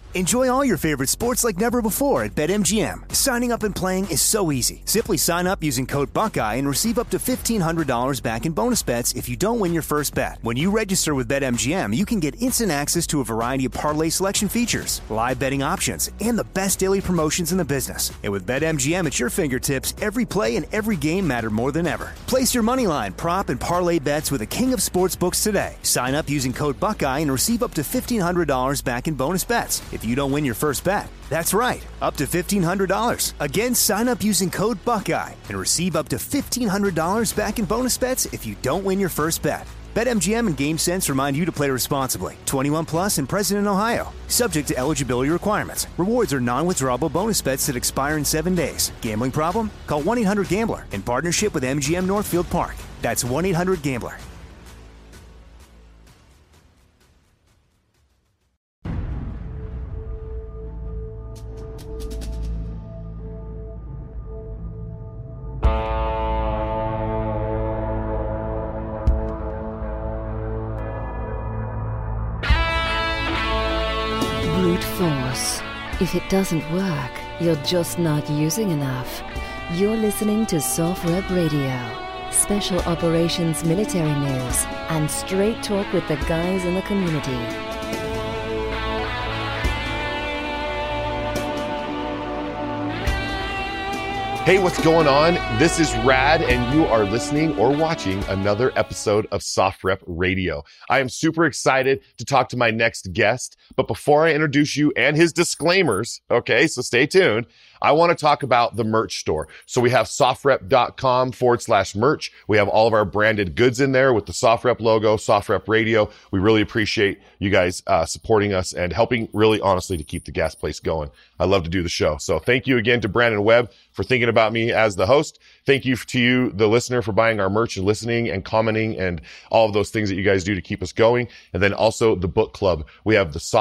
Enjoy all your favorite sports like never before at BetMGM. Signing up and playing is so easy. Simply sign up using code Buckeye and receive up to $1,500 back in bonus bets if you don't win your first bet. When you register with BetMGM, you can get instant access to a variety of parlay selection features, live betting options, and the best daily promotions in the business. And with BetMGM at your fingertips, every play and every game matter more than ever. Place your moneyline, prop, and parlay bets with the king of sportsbooks today. Sign up using code Buckeye and receive up to $1,500 back in bonus bets if you don't win your first bet. That's right, up to $1,500. Again, sign up using code Buckeye and receive up to $1,500 back in bonus bets if you don't win your first bet. BetMGM and GameSense remind you to play responsibly. 21 plus and present in Ohio. Subject to eligibility requirements. Rewards are non-withdrawable bonus bets that expire in 7 days. Gambling problem? Call 1-800-GAMBLER in partnership with MGM Northfield Park. That's 1-800-GAMBLER. Brute force. If it doesn't work, you're just not using enough. You're listening to SOFREP Radio. Special Operations Military News and straight talk with the guys in the community. Hey, what's going on? This is Rad, and you are listening or watching another episode of SOFREP Radio. I am super excited to talk to my next guest, but before I introduce you and his disclaimers, okay, so stay tuned, I want to talk about the merch store. So we have sofrep.com/merch. We have all of our branded goods in there with the SOFREP logo, SOFREP Radio. We really appreciate you guys supporting us and helping, really honestly, to keep the gas place going. I love to do the show. So thank you again to Brandon Webb for thinking about me as the host. Thank you to you, the listener, for buying our merch and listening and commenting and all of those things that you guys do to keep us going. And then also the book club. We have the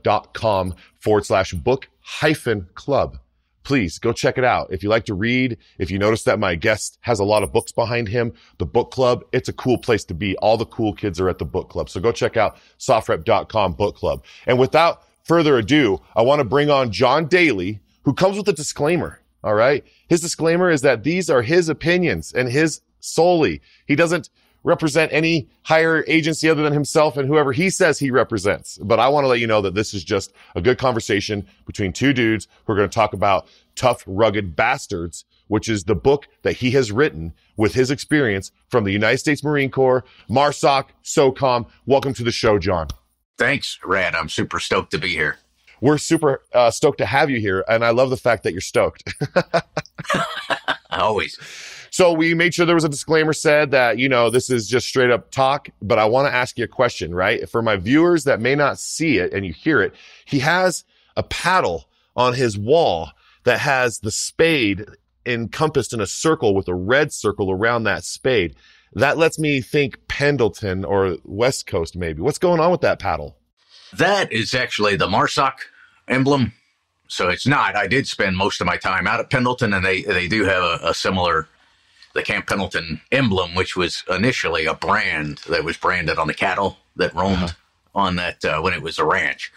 sofrep.com/book-club. Please go check it out. If you like to read, if you notice that my guest has a lot of books behind him, the book club, it's a cool place to be. All the cool kids are at the book club. So go check out sofrep.com book club. And without further ado, I want to bring on John Daly, who comes with a disclaimer. All right. His disclaimer is that these are his opinions and his solely. He doesn't represent any higher agency other than himself and whoever he says he represents. But I want to let you know that this is just a good conversation between two dudes who are going to talk about Tough, Rugged Bastards, which is the book that he has written with his experience from the United States Marine Corps, MARSOC, SOCOM. Welcome to the show, John. Thanks, Rad. I'm super stoked to be here. We're super stoked to have you here, and I love the fact that you're stoked. Always. So we made sure there was a disclaimer said that, you know, this is just straight up talk, but I want to ask you a question, right? For my viewers that may not see it and you hear it, he has a paddle on his wall that has the spade encompassed in a circle with a red circle around that spade. That lets me think Pendleton or West Coast maybe. What's going on with that paddle? That is actually the MARSOC emblem. So it's not. I did spend most of my time out at Pendleton, and they do have a similar, the Camp Pendleton emblem, which was initially a brand that was branded on the cattle that roamed on that when it was a ranch.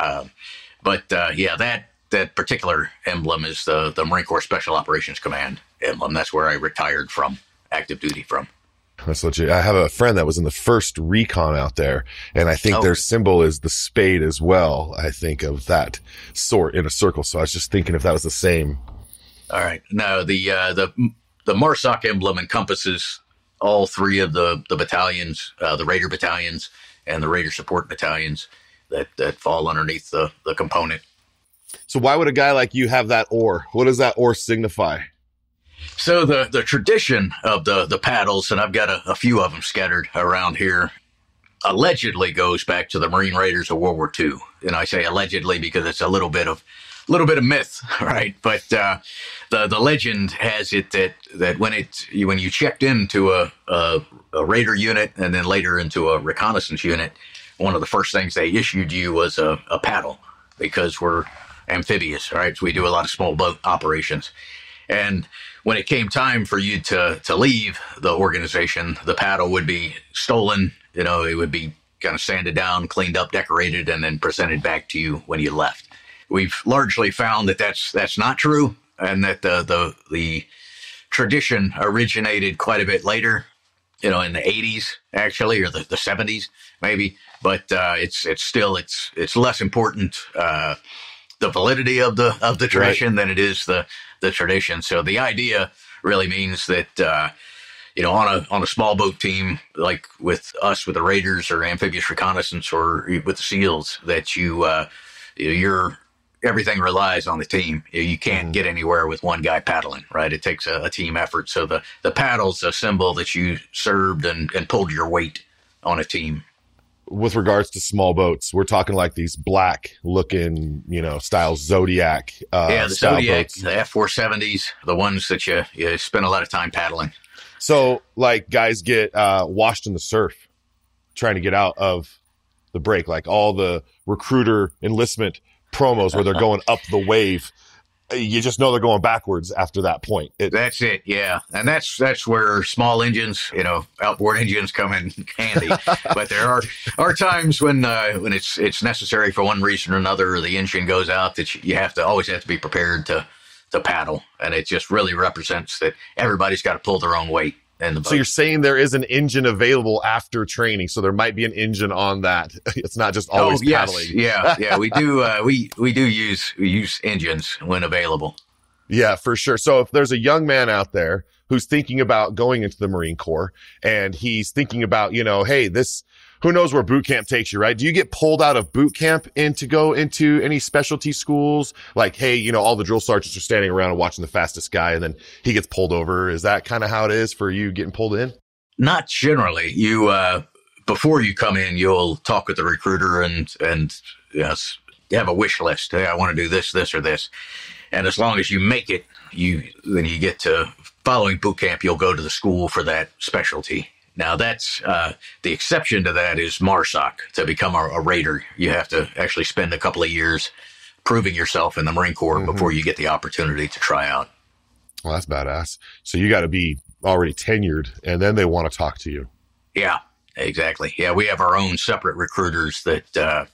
That particular emblem is the Marine Corps Special Operations Command emblem. That's where I retired from, active duty from. That's legit. I have a friend that was in the first recon out there, and I think their symbol is the spade as well. I think of that sort in a circle. So I was just thinking if that was the same. All right. No, the MARSOC emblem encompasses all three of the battalions, the Raider battalions and the Raider support battalions that fall underneath the component. So why would a guy like you have that oar? What does that oar signify? So the tradition of the paddles, and I've got a few of them scattered around here, allegedly goes back to the Marine Raiders of World War II. And I say allegedly because it's a little bit of myth, right? But the legend has it that when you checked into a Raider unit and then later into a reconnaissance unit, one of the first things they issued you was a paddle, because we're amphibious, right? So we do a lot of small boat operations. And when it came time for you to leave the organization, the paddle would be stolen. You know, it would be kind of sanded down, cleaned up, decorated, and then presented back to you when you left. We've largely found that that's not true, and that the tradition originated quite a bit later, in the 80s actually, or the 70s maybe. But it's still less important, the validity of the tradition, than it is the tradition. So the idea really means that on a small boat team like with us, with the Raiders or amphibious reconnaissance or with the SEALs, that you're everything relies on the team. You can't get anywhere with one guy paddling, right? It takes a team effort. So the paddle's a symbol that you served and pulled your weight on a team. With regards to small boats, we're talking like these black looking, style Zodiac. The Zodiac, boats. The F470s, the ones that you spend a lot of time paddling. So like guys get washed in the surf trying to get out of the break, like all the recruiter enlistment promos where they're going up the wave. You just know they're going backwards after that point. That's it, yeah. And that's where small engines, outboard engines come in handy. But there are times when it's necessary for one reason or another, or the engine goes out, that you always have to be prepared to paddle. And it just really represents that everybody's got to pull their own weight in the boat. So you're saying there is an engine available after training, so there might be an engine on that. It's not just always paddling. Yeah. We do we do use engines when available. Yeah, for sure. So if there's a young man out there who's thinking about going into the Marine Corps, and he's thinking about, hey, who knows where boot camp takes you, right? Do you get pulled out of boot camp and to go into any specialty schools? Like, hey, all the drill sergeants are standing around and watching the fastest guy, and then he gets pulled over. Is that kind of how it is for you getting pulled in? Not generally. You, before you come in, you'll talk with the recruiter and have a wish list. Hey, I want to do this, or this. And as long as you make it, then you get to following boot camp, you'll go to the school for that specialty. Now, that's the exception to that is MARSOC. To become a Raider, you have to actually spend a couple of years proving yourself in the Marine Corps before you get the opportunity to try out. Well, that's badass. So you got to be already tenured, and then they want to talk to you. Yeah, exactly. Yeah, we have our own separate recruiters that a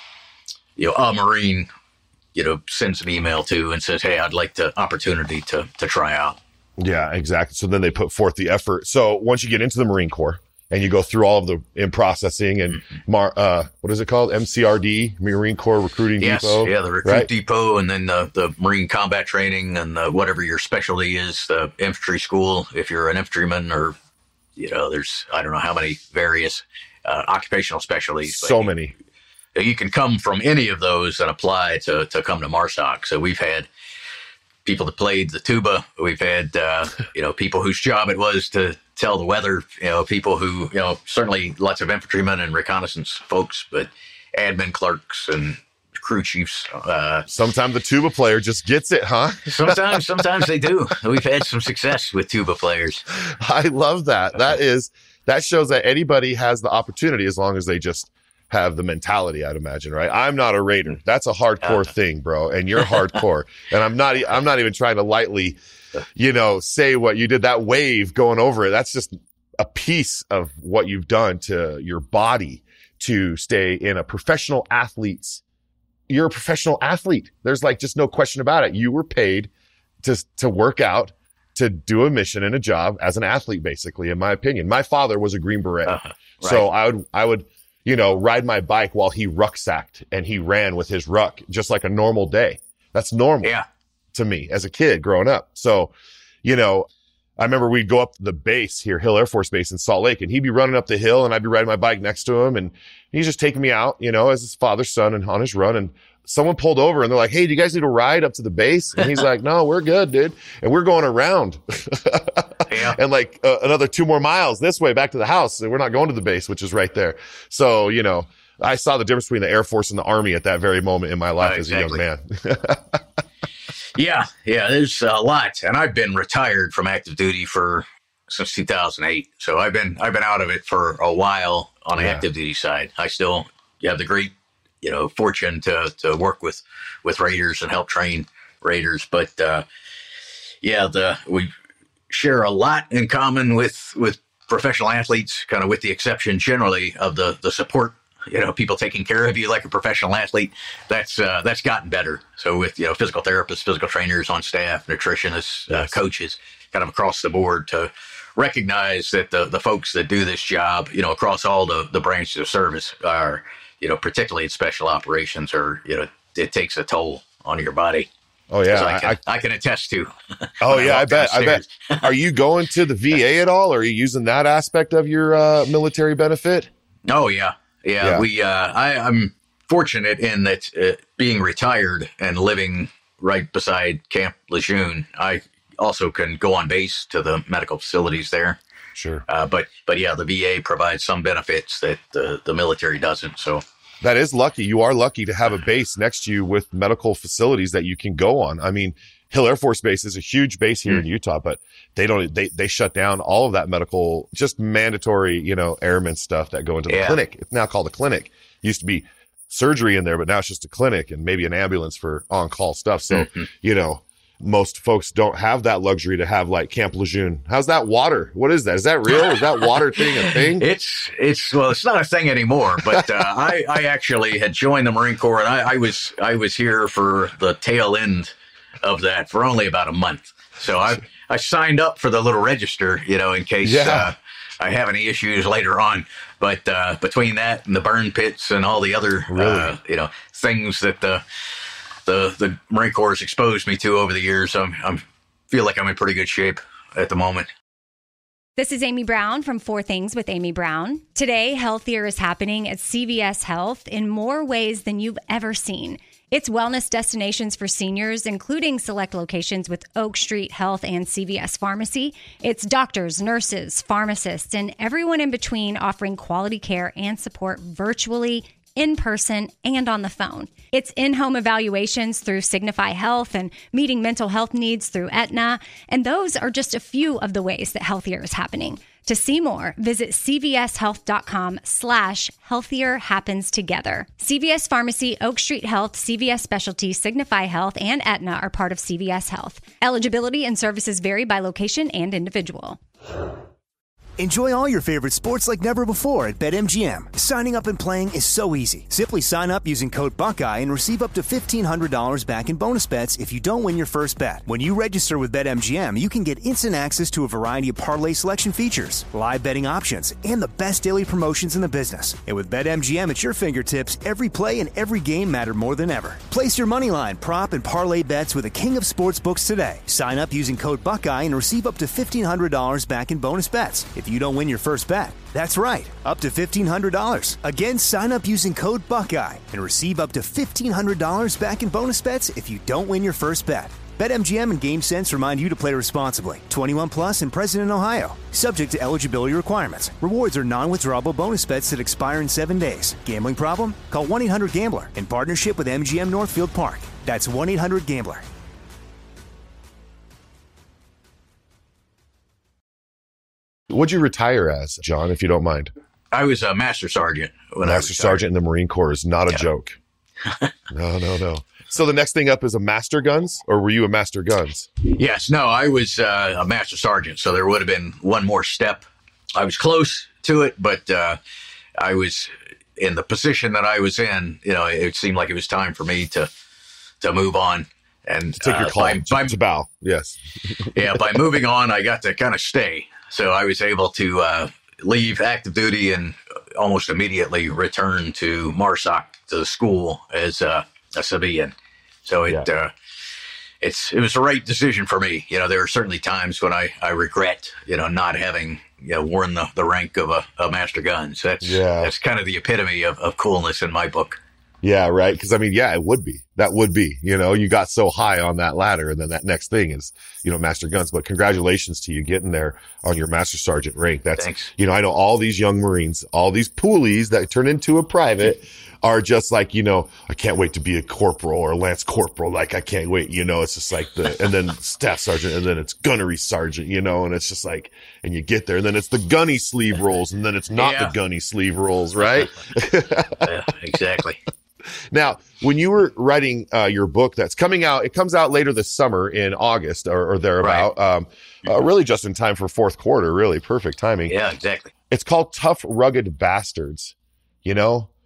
Marine sends an email to and says, hey, I'd like the opportunity to try out. Yeah, exactly. So then they put forth the effort. So once you get into the Marine Corps and you go through all of the in processing and what is it called? MCRD, Marine Corps Recruiting Depot. Yeah, the recruit depot, and then the Marine combat training, and whatever your specialty is, the infantry school, if you're an infantryman, or, there's, I don't know how many various occupational specialties. So many. You can come from any of those and apply to come to MARSOC. So we've had people that played the tuba. We've had, people whose job it was to tell the weather, people who, certainly lots of infantrymen and reconnaissance folks, but admin clerks and crew chiefs. Sometimes the tuba player just gets it, huh? Sometimes they do. We've had some success with tuba players. I love that. That shows that anybody has the opportunity as long as they just have the mentality, I'd imagine, right? I'm not a Raider. That's a hardcore thing, bro. And you're hardcore. And I'm not even trying to lightly, say what you did, that wave going over it. That's just a piece of what you've done to your body to stay in a professional athlete's. You're a professional athlete. There's just no question about it. You were paid to work out, to do a mission and a job as an athlete, basically, in my opinion. My father was a Green Beret. Right. So I would ride my bike while he rucksacked and he ran with his ruck just like a normal day. That's normal to me as a kid growing up. So, I remember we'd go up to the base here, Hill Air Force Base in Salt Lake, and he'd be running up the hill and I'd be riding my bike next to him, and he's just taking me out, as his father's son and on his run. And someone pulled over and they're like, hey, do you guys need a ride up to the base? And he's like, no, we're good, dude. And we're going around and another 2 more miles this way back to the house. And we're not going to the base, which is right there. So, I saw the difference between the Air Force and the Army at that very moment in my life as a young man. Yeah, there's a lot. And I've been retired from active duty since 2008. So I've been out of it for a while on the active duty side. I still have the great, fortune to work with Raiders and help train Raiders. But, we share a lot in common with professional athletes, kind of with the exception generally of the support people taking care of you like a professional athlete, that's gotten better. So with, physical therapists, physical trainers on staff, nutritionists, coaches, kind of across the board, to recognize that the folks that do this job, across all the branches of service are, particularly in special operations, or, it takes a toll on your body. Oh yeah, I can attest to. Oh yeah, I bet. Are you going to the VA at all? Or are you using that aspect of your military benefit? Oh yeah. I'm fortunate in that being retired and living right beside Camp Lejeune, I also can go on base to the medical facilities there. Sure. But yeah, the VA provides some benefits that the military doesn't. So. That is lucky. You are lucky to have a base next to you with medical facilities that you can go on. I mean, Hill Air Force Base is a huge base here in Utah, but they shut down all of that medical, just mandatory, airman stuff that go into the clinic. It's now called a clinic. It used to be surgery in there, but now it's just a clinic and maybe an ambulance for on-call stuff. So, most folks don't have that luxury to have like Camp Lejeune. How's that water? What is that? Is that real? Is that water thing a thing? It's not a thing anymore, but I actually had joined the Marine Corps, and I was here for the tail end of that for only about a month. So I signed up for the little register, in case I have any issues later on. But between that and the burn pits and all the other things that the Marine Corps has exposed me to over the years, I feel like I'm in pretty good shape at the moment. This is Amy Brown from 4 Things with Amy Brown. Today, Healthier is happening at CVS Health in more ways than you've ever seen. It's wellness destinations for seniors, including select locations with Oak Street Health and CVS Pharmacy. It's doctors, nurses, pharmacists, and everyone in between offering quality care and support virtually, in person, and on the phone. It's in-home evaluations through Signify Health and meeting mental health needs through Aetna. And those are just a few of the ways that Healthier is happening. To see more, visit cvshealth.com/healthier happens together. CVS Pharmacy, Oak Street Health, CVS Specialty, Signify Health, and Aetna are part of CVS Health. Eligibility and services vary by location and individual. Enjoy all your favorite sports like never before at BetMGM. Signing up and playing is so easy. Simply sign up using code Buckeye and receive up to $1,500 back in bonus bets if you don't win your first bet. When you register with BetMGM, you can get instant access to a variety of parlay selection features, live betting options, and the best daily promotions in the business. And with BetMGM at your fingertips, every play and every game matter more than ever. Place your moneyline, prop, and parlay bets with the king of sportsbooks today. Sign up using code Buckeye and receive up to $1,500 back in bonus bets if you don't win your first bet. That's right, up to $1,500. Again, sign up using code Buckeye and receive up to $1,500 back in bonus bets if you don't win your first bet. BetMGM and GameSense remind you to play responsibly. 21 plus and present in Ohio. Subject to eligibility requirements. Rewards are non-withdrawable bonus bets that expire in 7 days. Gambling problem? Call 1-800-GAMBLER in partnership with MGM Northfield Park. That's 1-800-GAMBLER. What'd you retire as, John, if you don't mind? I was a master sergeant. Master sergeant in the Marine Corps is not a joke. No. So the next thing up is a master guns, or were you a master guns? Yes. No, I was a master sergeant, so there would have been one more step. I was close to it, but I was in the position that I was in. It seemed like it was time for me to move on. And to take your call, to bow. Yes. By moving on, I got to kind of stay. So I was able to leave active duty and almost immediately return to MARSOC, to the school, as a civilian. So it was the right decision for me. There are certainly times when I regret, not having worn the rank of a master guns. That's kind of the epitome of coolness in my book. Yeah, right. Because it would be. That would be. You got so high on that ladder, and then that next thing is, master guns. But congratulations to you getting there on your master sergeant rank. Thanks. I know all these young Marines, all these poolies that turn into a private are just like, I can't wait to be a corporal or a lance corporal. Like, I can't wait. It's just like and then staff sergeant, and then it's gunnery sergeant, and it's just like, and you get there, and then it's the gunny sleeve rolls, and then it's not the gunny sleeve rolls, right? Yeah, exactly. Now, when you were writing your book that's coming out, it comes out later this summer in August or thereabout, right. Really just in time for fourth quarter, really perfect timing. Yeah, exactly. It's called Tough, Rugged Bastards.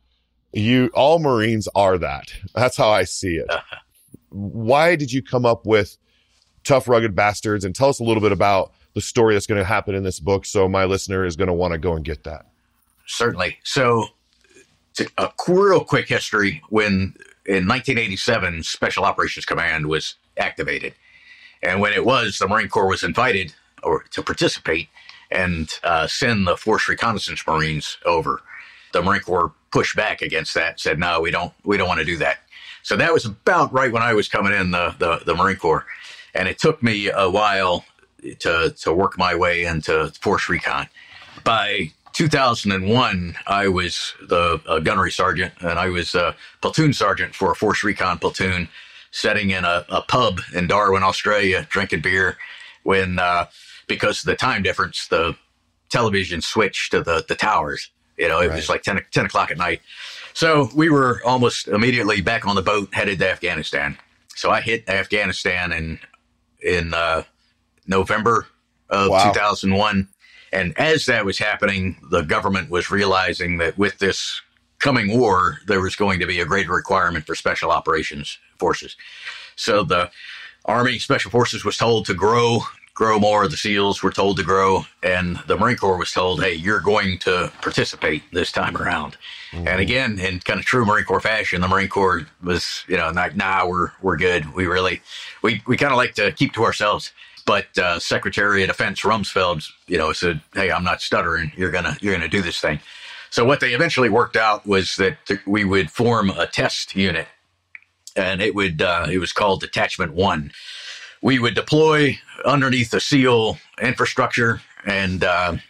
All Marines are that. That's how I see it. Why did you come up with Tough Rugged Bastards? And tell us a little bit about the story that's going to happen in this book, so my listener is going to want to go and get that. Certainly. So a real quick history. When in 1987, Special Operations Command was activated. And when it was, the Marine Corps was invited to participate and send the Force Reconnaissance Marines over. The Marine Corps pushed back against that, said, no, we don't want to do that. So that was about right when I was coming in the Marine Corps. And it took me a while to work my way into Force Recon. By 2001, I was the gunnery sergeant, and I was a platoon sergeant for a Force Recon platoon, sitting in a pub in Darwin, Australia, drinking beer when, because of the time difference, the television switched to the towers. It was like 10 o'clock at night. So we were almost immediately back on the boat headed to Afghanistan. So I hit Afghanistan in November of 2001. And as that was happening, the government was realizing that with this coming war, there was going to be a greater requirement for special operations forces. So the Army Special Forces was told to grow more. The SEALs were told to grow, and the Marine Corps was told, hey, you're going to participate this time around. Mm-hmm. And again, in kind of true Marine Corps fashion, the Marine Corps was, like, nah, we're good. We kind of like to keep to ourselves. But Secretary of Defense Rumsfeld, said, hey, I'm not stuttering. You're gonna do this thing. So what they eventually worked out was that we would form a test unit, and it was called Detachment 1. We would deploy underneath the SEAL infrastructure, and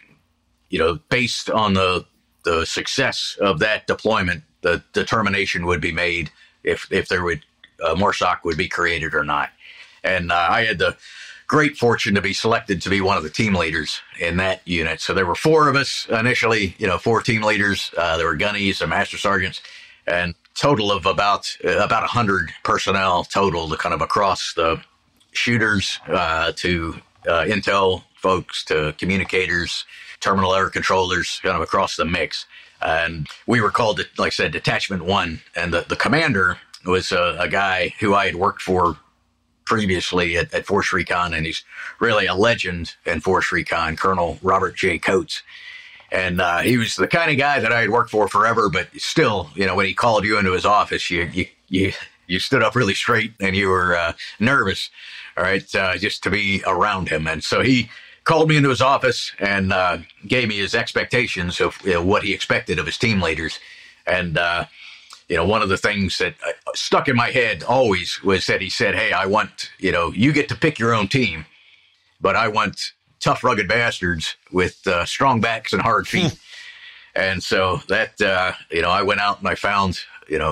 based on the success of that deployment, the determination would be made if there would MORSOC would be created or not. And I had the great fortune to be selected to be one of the team leaders in that unit. So there were 4 of us initially, 4 team leaders. There were gunnies and master sergeants, and total of about 100 personnel total to kind of across the shooters to intel folks to communicators, terminal air controllers, kind of across the mix. And we were called, like I said, Detachment 1. And the commander was a guy who I had worked for previously at Force Recon, and he's really a legend in Force Recon, Colonel Robert J. Coates. And he was the kind of guy that I had worked for forever, but still, when he called you into his office, you stood up really straight and you were nervous, all right, just to be around him. And so he called me into his office and gave me his expectations of what he expected of his team leaders. And one of the things that stuck in my head always was that he said, hey, I want, you get to pick your own team, but I want tough, rugged bastards with strong backs and hard feet. And so that, I went out and I found,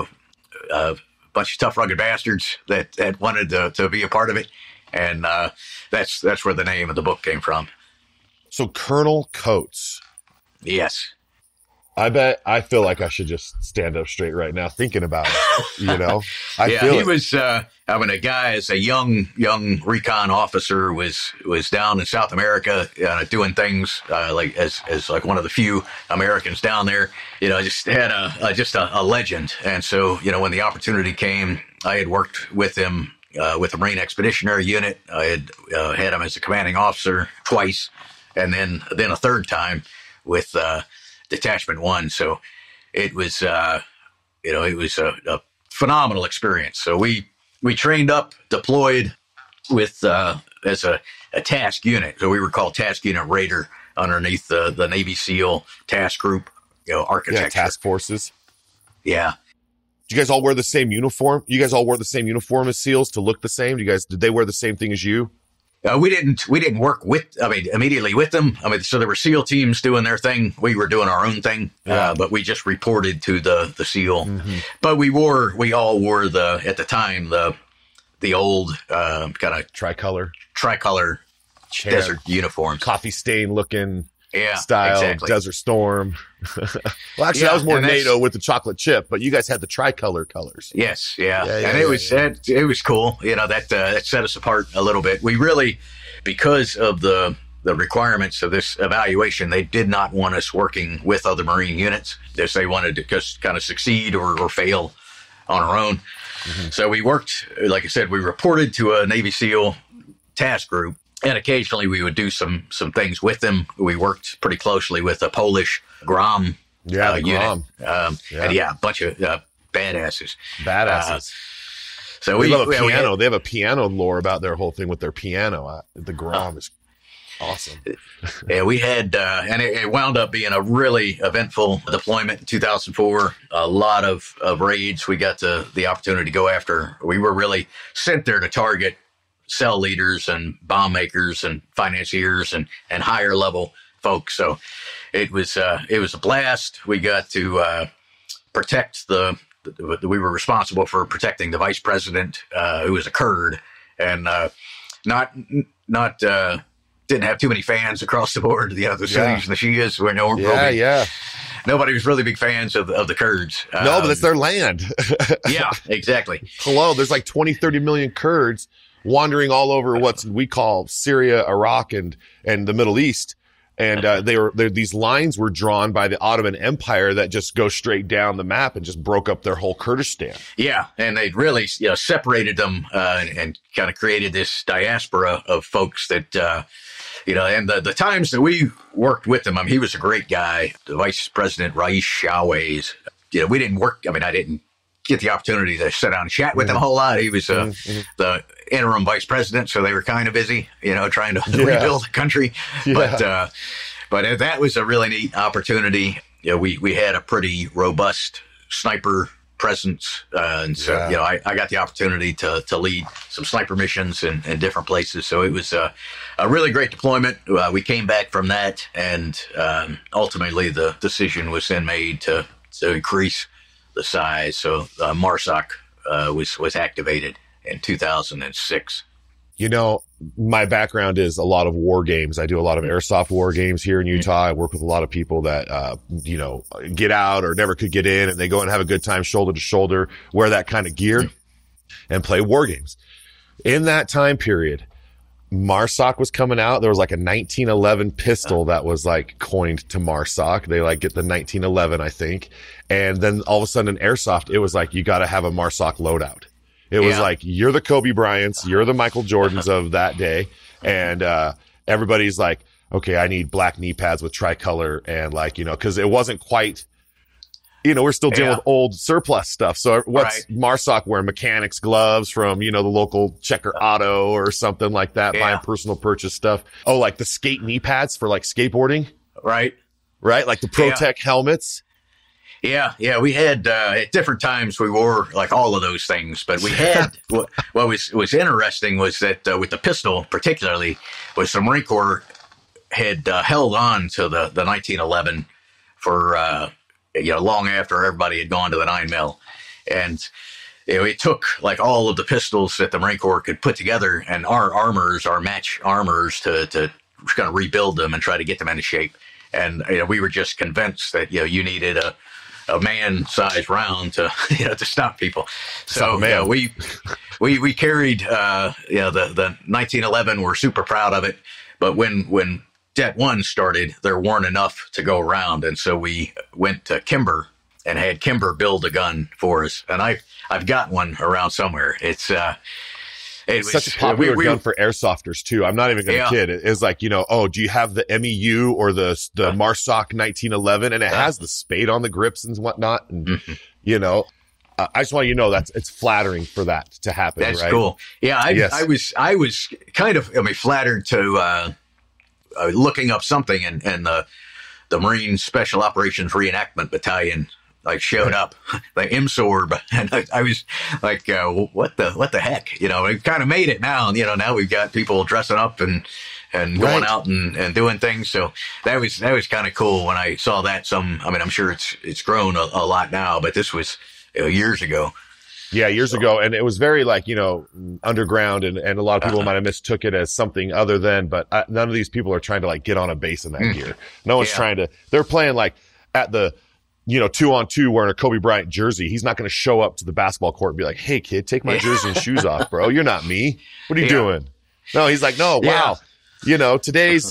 a bunch of tough, rugged bastards that wanted to be a part of it. And that's where the name of the book came from. So Colonel Coates. Yes. I feel like I should just stand up straight right now thinking about it, He was, a guy as a young recon officer was down in South America doing things like as like one of the few Americans down there, just had a legend. And so, when the opportunity came, I had worked with him with the Marine Expeditionary Unit. I had him as a commanding officer twice, and then a third time with Detachment 1. So it was, it was a phenomenal experience. So we trained up, deployed with, as a task unit. So we were called Task Unit Raider underneath the Navy SEAL task group, architecture. Yeah, task forces. Yeah. Did you guys all wear the same uniform? You guys all wore the same uniform as SEALs to look the same? Did they wear the same thing as you? We didn't work immediately with them. So there were SEAL teams doing their thing. We were doing our own thing, but we just reported to the SEAL. Mm-hmm. But we all wore at the time, the old kind of tricolor desert uniform, coffee stain looking style, exactly. Desert Storm. Well, actually, I was more NATO with the chocolate chip, but you guys had the tricolor colors. Yes, it was cool. That set us apart a little bit. We really, because of the the requirements of this evaluation, they did not want us working with other Marine units. They wanted to just kind of succeed or fail on our own. Mm-hmm. So we worked, like I said, we reported to a Navy SEAL task group, and occasionally we would do some things with them. We worked pretty closely with a Polish GROM unit. GROM. And a bunch of badasses. So they love a piano. They have a piano lore about their whole thing with their piano. The GROM is awesome. Yeah, we had, and it wound up being a really eventful deployment in 2004. A lot of raids we got the opportunity to go after. We were really sent there to target cell leaders and bomb makers and financiers and higher level folks. So it was a blast. We got to protect we were responsible for protecting the vice president, who was a Kurd, and didn't have too many fans across the board. The Sunnis and the Shias were nobody was really big fans of the Kurds. No, but it's their land. Yeah, exactly. Hello, there's like 20, 30 million Kurds wandering all over what we call Syria, Iraq, and the Middle East. And these lines were drawn by the Ottoman Empire that just go straight down the map and just broke up their whole Kurdistan. Yeah, and they really separated them and kind of created this diaspora of folks that, and the times that we worked with him, he was a great guy. The Vice President Raif Shawaiz, we didn't work. I didn't get the opportunity to sit down and chat with him a whole lot. He was the interim vice president, so they were kind of busy, trying to rebuild the country. Yeah. But that was a really neat opportunity. We had a pretty robust sniper presence, and so I got the opportunity to lead some sniper missions in different places. So it was a really great deployment. We came back from that, and ultimately the decision was then made to increase the size. So MARSOC was activated in 2006. My background is a lot of war games. I do a lot of airsoft war games here in Utah. I work with a lot of people that, get out or never could get in, and they go and have a good time shoulder to shoulder, wear that kind of gear and play war games. In that time period, MARSOC was coming out. There was like a 1911 pistol that was like coined to MARSOC. They get the 1911, I think. And then all of a sudden in airsoft, it was like, you got to have a MARSOC loadout. It was like, you're the Kobe Bryants, you're the Michael Jordans of that day. And, everybody's like, okay, I need black knee pads with tricolor. And cause it wasn't quite, we're still dealing with old surplus stuff. So what's MARSOC wearing? Mechanics gloves from, the local Checker Auto or something like that, buying personal purchase stuff. Oh, like the skate knee pads for skateboarding. Right. Like the ProTech helmets. Yeah. We had, at different times we wore all of those things, but we had, what was interesting was that, with the pistol particularly, was the Marine Corps had, held on to the 1911 for, long after everybody had gone to the 9mm. And, it took all of the pistols that the Marine Corps could put together and our match armors to kind of rebuild them and try to get them into shape. And, we were just convinced that, you needed a man-sized round to stop people. So we carried the 1911. We're super proud of it. But when Det 1 started, there weren't enough to go around, and so we went to Kimber and had Kimber build a gun for us. And I've got one around somewhere. It's was such a popular gun for airsofters too. I'm not even going to kid. It's like, do you have the MEU or the MARSOC 1911? And it has the spade on the grips and whatnot. And, I just want you to know it's flattering for that to happen. That's cool. Yeah. I was kind of, flattered to, looking up something and the Marine Special Operations Reenactment Battalion showed up, like MSORB, and I was like, what the heck? We've kind of made it now. Now we've got people dressing up and going out and doing things. So that was kind of cool when I saw that. I'm sure it's grown a lot now, but this was years ago. Yeah, years ago. And it was very underground, and a lot of people might have mistook it as something other than, but none of these people are trying to get on a base in that gear. No one's trying to, they're playing at the, 2-on-2 wearing a Kobe Bryant jersey. He's not going to show up to the basketball court and be like, hey kid, take my jersey and shoes off, bro. You're not me. What are you doing? No, he's like, no, wow. Today's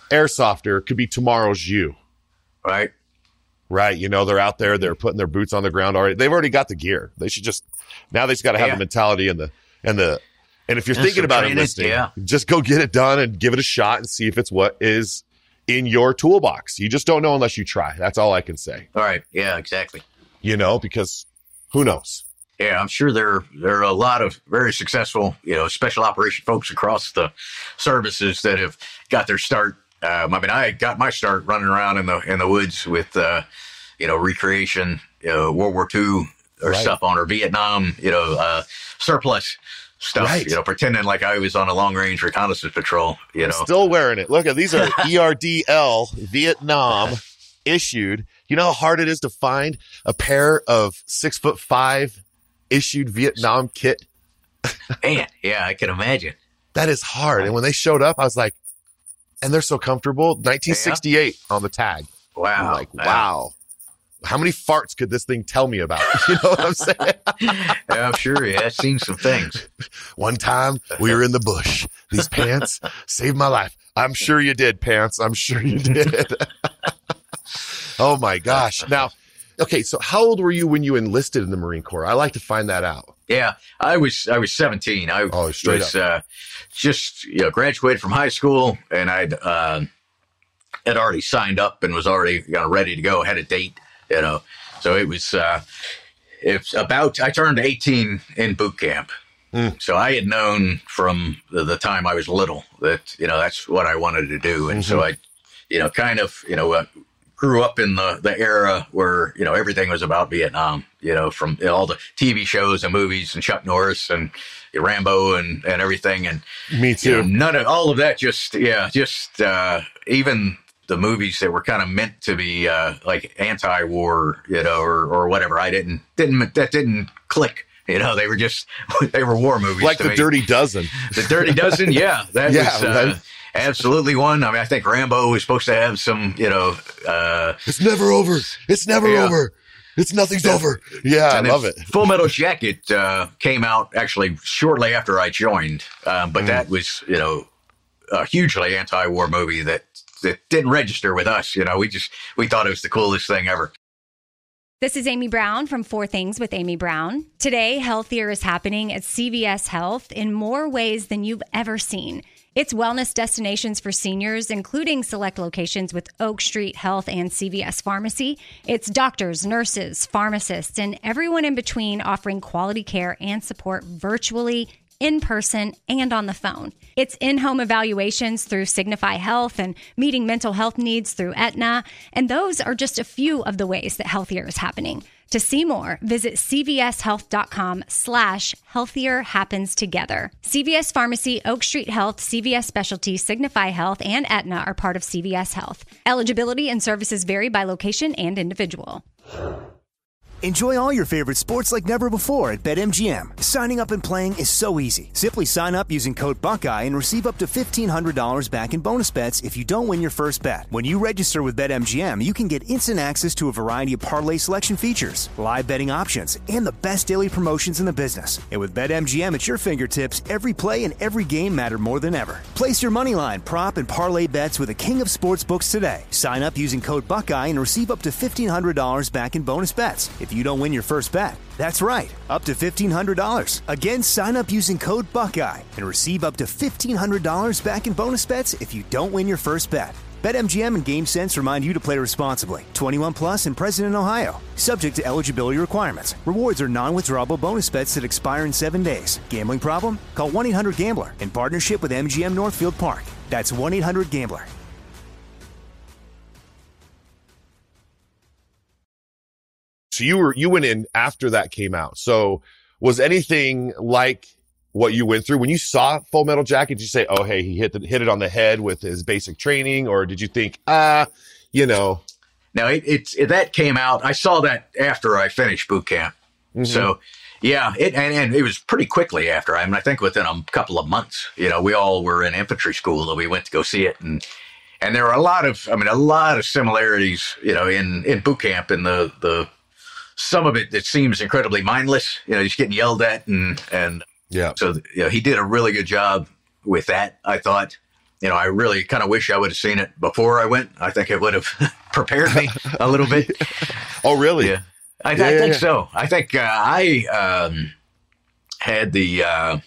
airsofter could be tomorrow's you. Right. Right. You know, they're out there, they're putting their boots on the ground already. They've already got the gear. They should just, now they just got to have the mentality and if you're thinking about enlisting, just go get it done and give it a shot and see if it's what is in your toolbox. You just don't know unless you try. That's all I can say. All right. Yeah, exactly. You know, because who knows? Yeah, I'm sure there are a lot of very successful, special operation folks across the services that have got their start. I got my start running around in the woods with, recreation, World War II or stuff on, or Vietnam, surplus stuff, pretending like I was on a long range reconnaissance patrol, I'm still wearing it. Look, these are ERDL Vietnam issued. You know how hard it is to find a pair of 6'5" issued Vietnam kit? Man, yeah, I can imagine. That is hard. And when they showed up, I was like, and they're so comfortable. 1968 on the tag. Wow. I'm like, wow. How many farts could this thing tell me about? You know what I'm saying? Yeah, I'm sure. Yeah, I've seen some things. One time we were in the bush. These pants saved my life. I'm sure you did, pants. I'm sure you did. Oh my gosh. Now, okay, so how old were you when you enlisted in the Marine Corps? I like to find that out. Yeah, I was 17. I was just graduated from high school, and I'd had already signed up and was already ready to go. Had a date, So it was I turned 18 in boot camp. So I had known from the time I was little that that's what I wanted to do, and so I grew up in the era where, everything was about Vietnam, from all the TV shows and movies and Chuck Norris and Rambo and everything. And me too. None of all of that, even the movies that were kind of meant to be like anti-war, or whatever. That didn't click. They were war movies. Like The Dirty Dozen. The Dirty Dozen, yeah. That was absolutely one. I think Rambo was supposed to have some, it's never over. It's never over. Nothing's over. Yeah, I love it. Full Metal Jacket came out actually shortly after I joined. But that was, a hugely anti-war movie that didn't register with us. We thought it was the coolest thing ever. This is Amy Brown from 4 Things with Amy Brown. Today, healthier is happening at CVS Health in more ways than you've ever seen. It's wellness destinations for seniors, including select locations with Oak Street Health and CVS Pharmacy. It's doctors, nurses, pharmacists, and everyone in between offering quality care and support virtually, in person, and on the phone. It's in-home evaluations through Signify Health and meeting mental health needs through Aetna. And those are just a few of the ways that healthier is happening. To see more, visit cvshealth.com/healthier happens together. CVS Pharmacy, Oak Street Health, CVS Specialty, Signify Health, and Aetna are part of CVS Health. Eligibility and services vary by location and individual. Enjoy all your favorite sports like never before at BetMGM. Signing up and playing is so easy. Simply sign up using code Buckeye and receive up to $1,500 back in bonus bets if you don't win your first bet. When you register with BetMGM, you can get instant access to a variety of parlay selection features, live betting options, and the best daily promotions in the business. And with BetMGM at your fingertips, every play and every game matter more than ever. Place your moneyline, prop, and parlay bets with the king of sportsbooks today. Sign up using code Buckeye and receive up to $1,500 back in bonus bets if you don't win your first bet. That's right, up to $1,500. Again, sign up using code Buckeye and receive up to $1,500 back in bonus bets if you don't win your first bet. BetMGM and GameSense remind you to play responsibly. 21 plus and present in Ohio. Subject to eligibility requirements. Rewards are non-withdrawable bonus bets that expire in 7 days. Gambling problem? Call 1-800-GAMBLER in partnership with MGM Northfield Park. That's 1-800-GAMBLER. So you went in after that came out. So was anything like what you went through when you saw Full Metal Jacket? Did you say, "Oh, hey, he hit it on the head with his basic training," or did you think, No, that came out. I saw that after I finished boot camp. Mm-hmm. So yeah, and it was pretty quickly after. I think within a couple of months. We all were in infantry school and we went to go see it, and there were a lot of similarities, in boot camp and the some of it that seems incredibly mindless, just getting yelled at and yeah. So, he did a really good job with that, I thought. I really kind of wish I would have seen it before I went. I think it would have prepared me a little bit. Oh, really? Yeah. I think so. I think I had the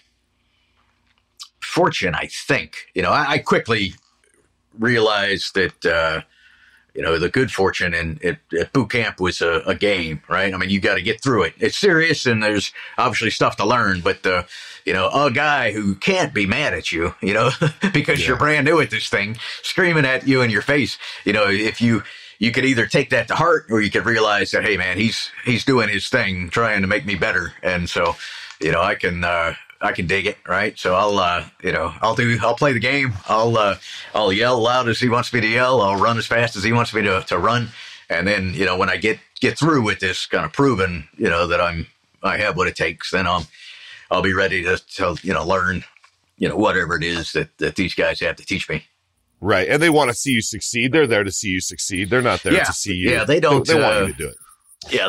fortune, I think. I quickly realized that, the good fortune at boot camp was a game, right? I mean, you got to get through it. It's serious, and there's obviously stuff to learn, but, a guy who can't be mad at you, because you're brand new at this thing, screaming at you in your face, if you could either take that to heart, or you could realize that, hey, man, he's doing his thing, trying to make me better. And so, I can dig it, right? So I'll play the game. I'll yell loud as he wants me to yell. I'll run as fast as he wants me to run. And then, when I get through with this, kind of proven, that I have what it takes, then I'll be ready to learn, whatever it is that these guys have to teach me. Right. And they want to see you succeed. They're there to see you succeed. They're not there to see you. Yeah, they don't. They want you to do it. Yeah,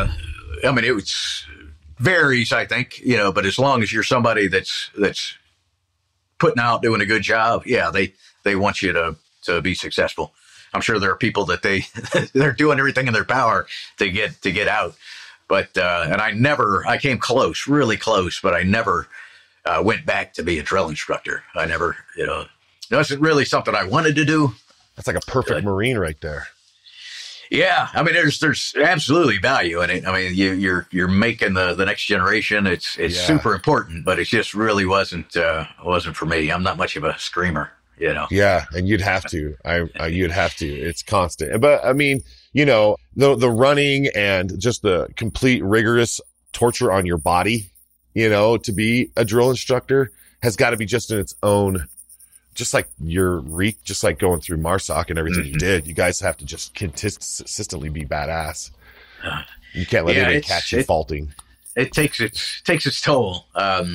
it varies, I think, but as long as you're somebody that's putting out, doing a good job, yeah, they want you to be successful. I'm sure there are people that they're doing everything in their power to get out. But, and I came close, really close, but I never went back to be a drill instructor. I never, it wasn't really something I wanted to do. That's like a perfect Marine right there. Yeah. I mean, there's absolutely value in it. I mean, you're making the next generation. It's super important, but it just really wasn't for me. I'm not much of a screamer, Yeah. And you'd have to, you'd have to, it's constant. But I mean, the running and just the complete rigorous torture on your body, to be a drill instructor has got to be just in its own, just like just like going through MARSOC and everything you did. You guys have to just consistently be badass. You can't let anybody catch you faulting. It takes its toll, but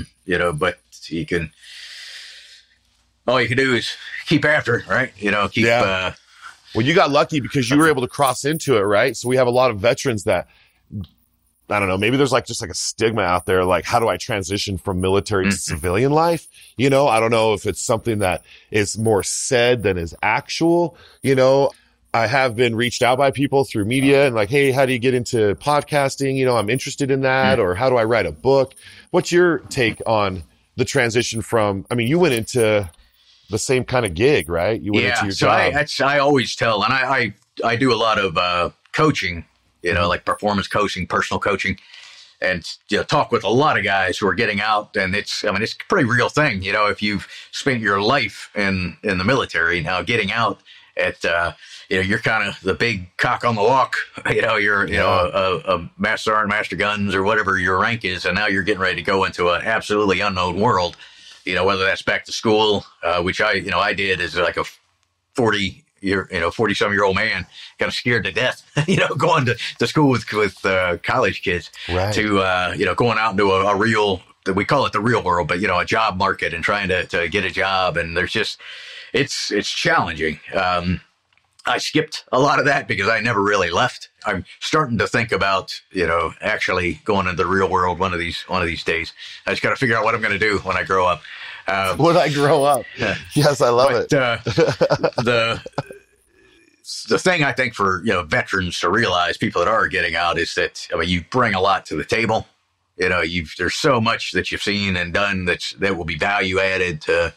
all you can do is keep after it, right? Well, you got lucky because you were able to cross into it, right? So we have a lot of veterans that, I don't know, maybe there's just a stigma out there, like, how do I transition from military to civilian life? I don't know if it's something that is more said than is actual. I have been reached out by people through media and like, hey, how do you get into podcasting? I'm interested in that. Or how do I write a book? What's your take on the transition from, you went into the same kind of gig, right? You went into your job. I always tell, and I do a lot of coaching, like performance coaching, personal coaching, and talk with a lot of guys who are getting out, and it's a pretty real thing. If you've spent your life in the military, now getting out at you're kind of the big cock on the walk. You're a master sergeant, master guns, or whatever your rank is, and now you're getting ready to go into an absolutely unknown world. Whether that's back to school, which I did as like a 40-some-year-old man, kind of scared to death, going to school with college kids, right, to, going out into a real, we call it the real world, but, a job market and trying to get a job. And there's just, it's challenging. I skipped a lot of that because I never really left. I'm starting to think about, actually going into the real world one of these days. I just got to figure out what I'm going to do when I grow up. When I grow up. Yes, I love it. The thing I think for, veterans to realize, people that are getting out, is that, you bring a lot to the table. There's so much that you've seen and done that will be value added to,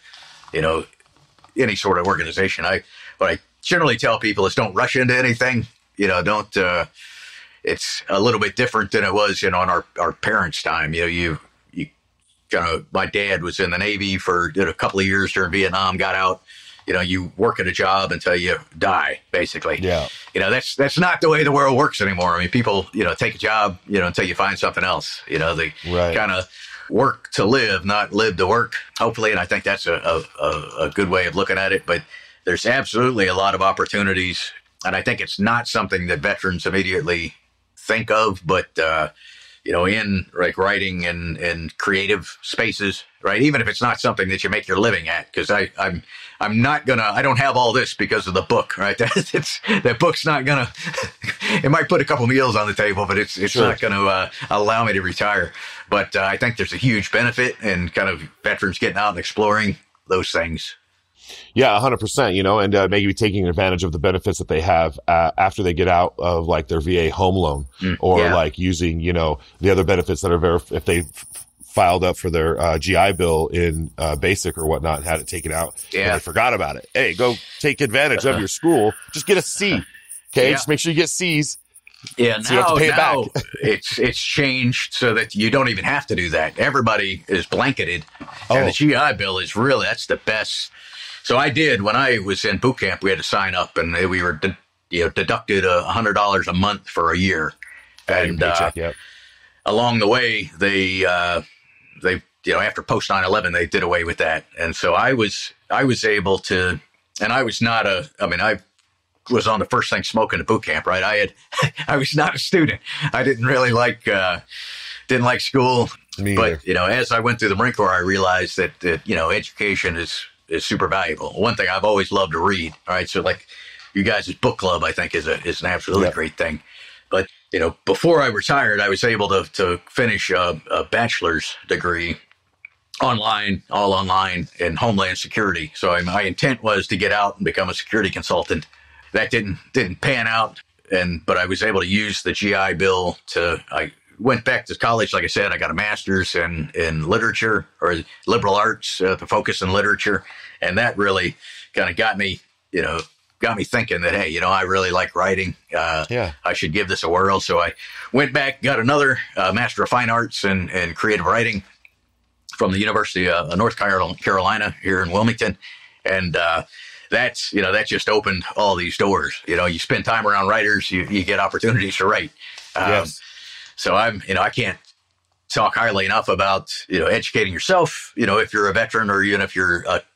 any sort of organization. What I generally tell people is don't rush into anything. Don't, it's a little bit different than it was, on our parents' time. You kind of, my dad was in the Navy for a couple of years during Vietnam, got out, you work at a job until you die, basically. Yeah. That's not the way the world works anymore. People, take a job, until you find something else. They kind of work to live, not live to work, hopefully. And I think that's a good way of looking at it. But there's absolutely a lot of opportunities. And I think it's not something that veterans immediately think of, but, in like writing and creative spaces, right? Even if it's not something that you make your living at, because I'm not gonna, I don't have all this because of the book, right? That book's not gonna, it might put a couple meals on the table, but it's sure, not gonna allow me to retire. But I think there's a huge benefit in kind of veterans getting out and exploring those things. Yeah, 100%, and maybe taking advantage of the benefits that they have after they get out of like their VA home loan or like using, the other benefits that are if they filed up for their GI Bill in basic or whatnot and had it taken out and they forgot about it. Hey, go take advantage of your school. Just get a C. Okay. Just make sure you get C's. Yeah, so you have to pay it back. it's changed so that you don't even have to do that. Everybody is blanketed. And the GI Bill is really, that's the best. So I did, when I was in boot camp, we had to sign up and we were deducted $100 a month for a year. And along the way, they after post 9/11, they did away with that. And so I was able to, and I was not I was on the first thing smoking at boot camp, right? I was not a student. I didn't really didn't like school. Me but, as I went through the Marine Corps, I realized that education is super valuable. One thing I've always loved to read. All right. So like you guys' book club, I think is an absolutely great thing. But, before I retired, I was able to finish a bachelor's degree all online in Homeland Security. So my intent was to get out and become a security consultant. That didn't pan out, but I was able to use the GI Bill I went back to college. Like I said, I got a master's in literature or liberal arts, the focus in literature. And that really kind of got me thinking that, hey, I really like writing. I should give this a whirl. So I went back, got another Master of Fine Arts in creative writing from the University of North Carolina here in Wilmington. And, that just opened all these doors. You spend time around writers, you get opportunities to write. Yes. So I can't talk highly enough about, educating yourself, if you're a veteran or even if you're a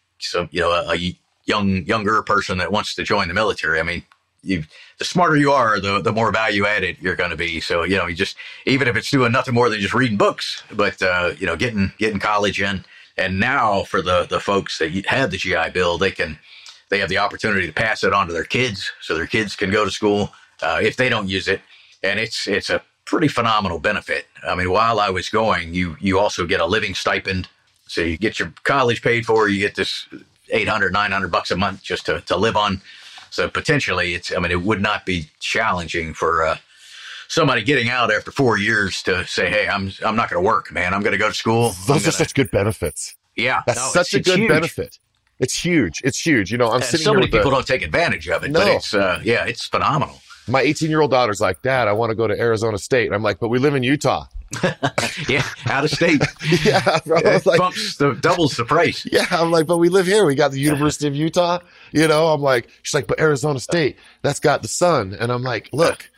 younger person that wants to join the military. I mean, the smarter you are, the more value added you're going to be. So, you just, even if it's doing nothing more than just reading books, but, getting college in. And now for the folks that have the GI Bill, they have the opportunity to pass it on to their kids so their kids can go to school if they don't use it. And it's a pretty phenomenal benefit. I mean, while I was going, you also get a living stipend. So you get your college paid for, you get this $800, $900 a month just to live on. So potentially it would not be challenging for somebody getting out after 4 years to say, hey, I'm not going to work, man. I'm going to go to school. Those are such good benefits. Yeah. That's such a good benefit. It's huge. It's huge. I'm sitting so here many people don't take advantage of it, but it's phenomenal. My 18-year-old daughter's like, Dad, I want to go to Arizona State. And I'm like, but we live in Utah. Yeah, out of state. Yeah, bro. Doubles the price. Yeah, I'm like, but we live here. We got the University of Utah. I'm like, she's like, but Arizona State, that's got the sun. And I'm like, look,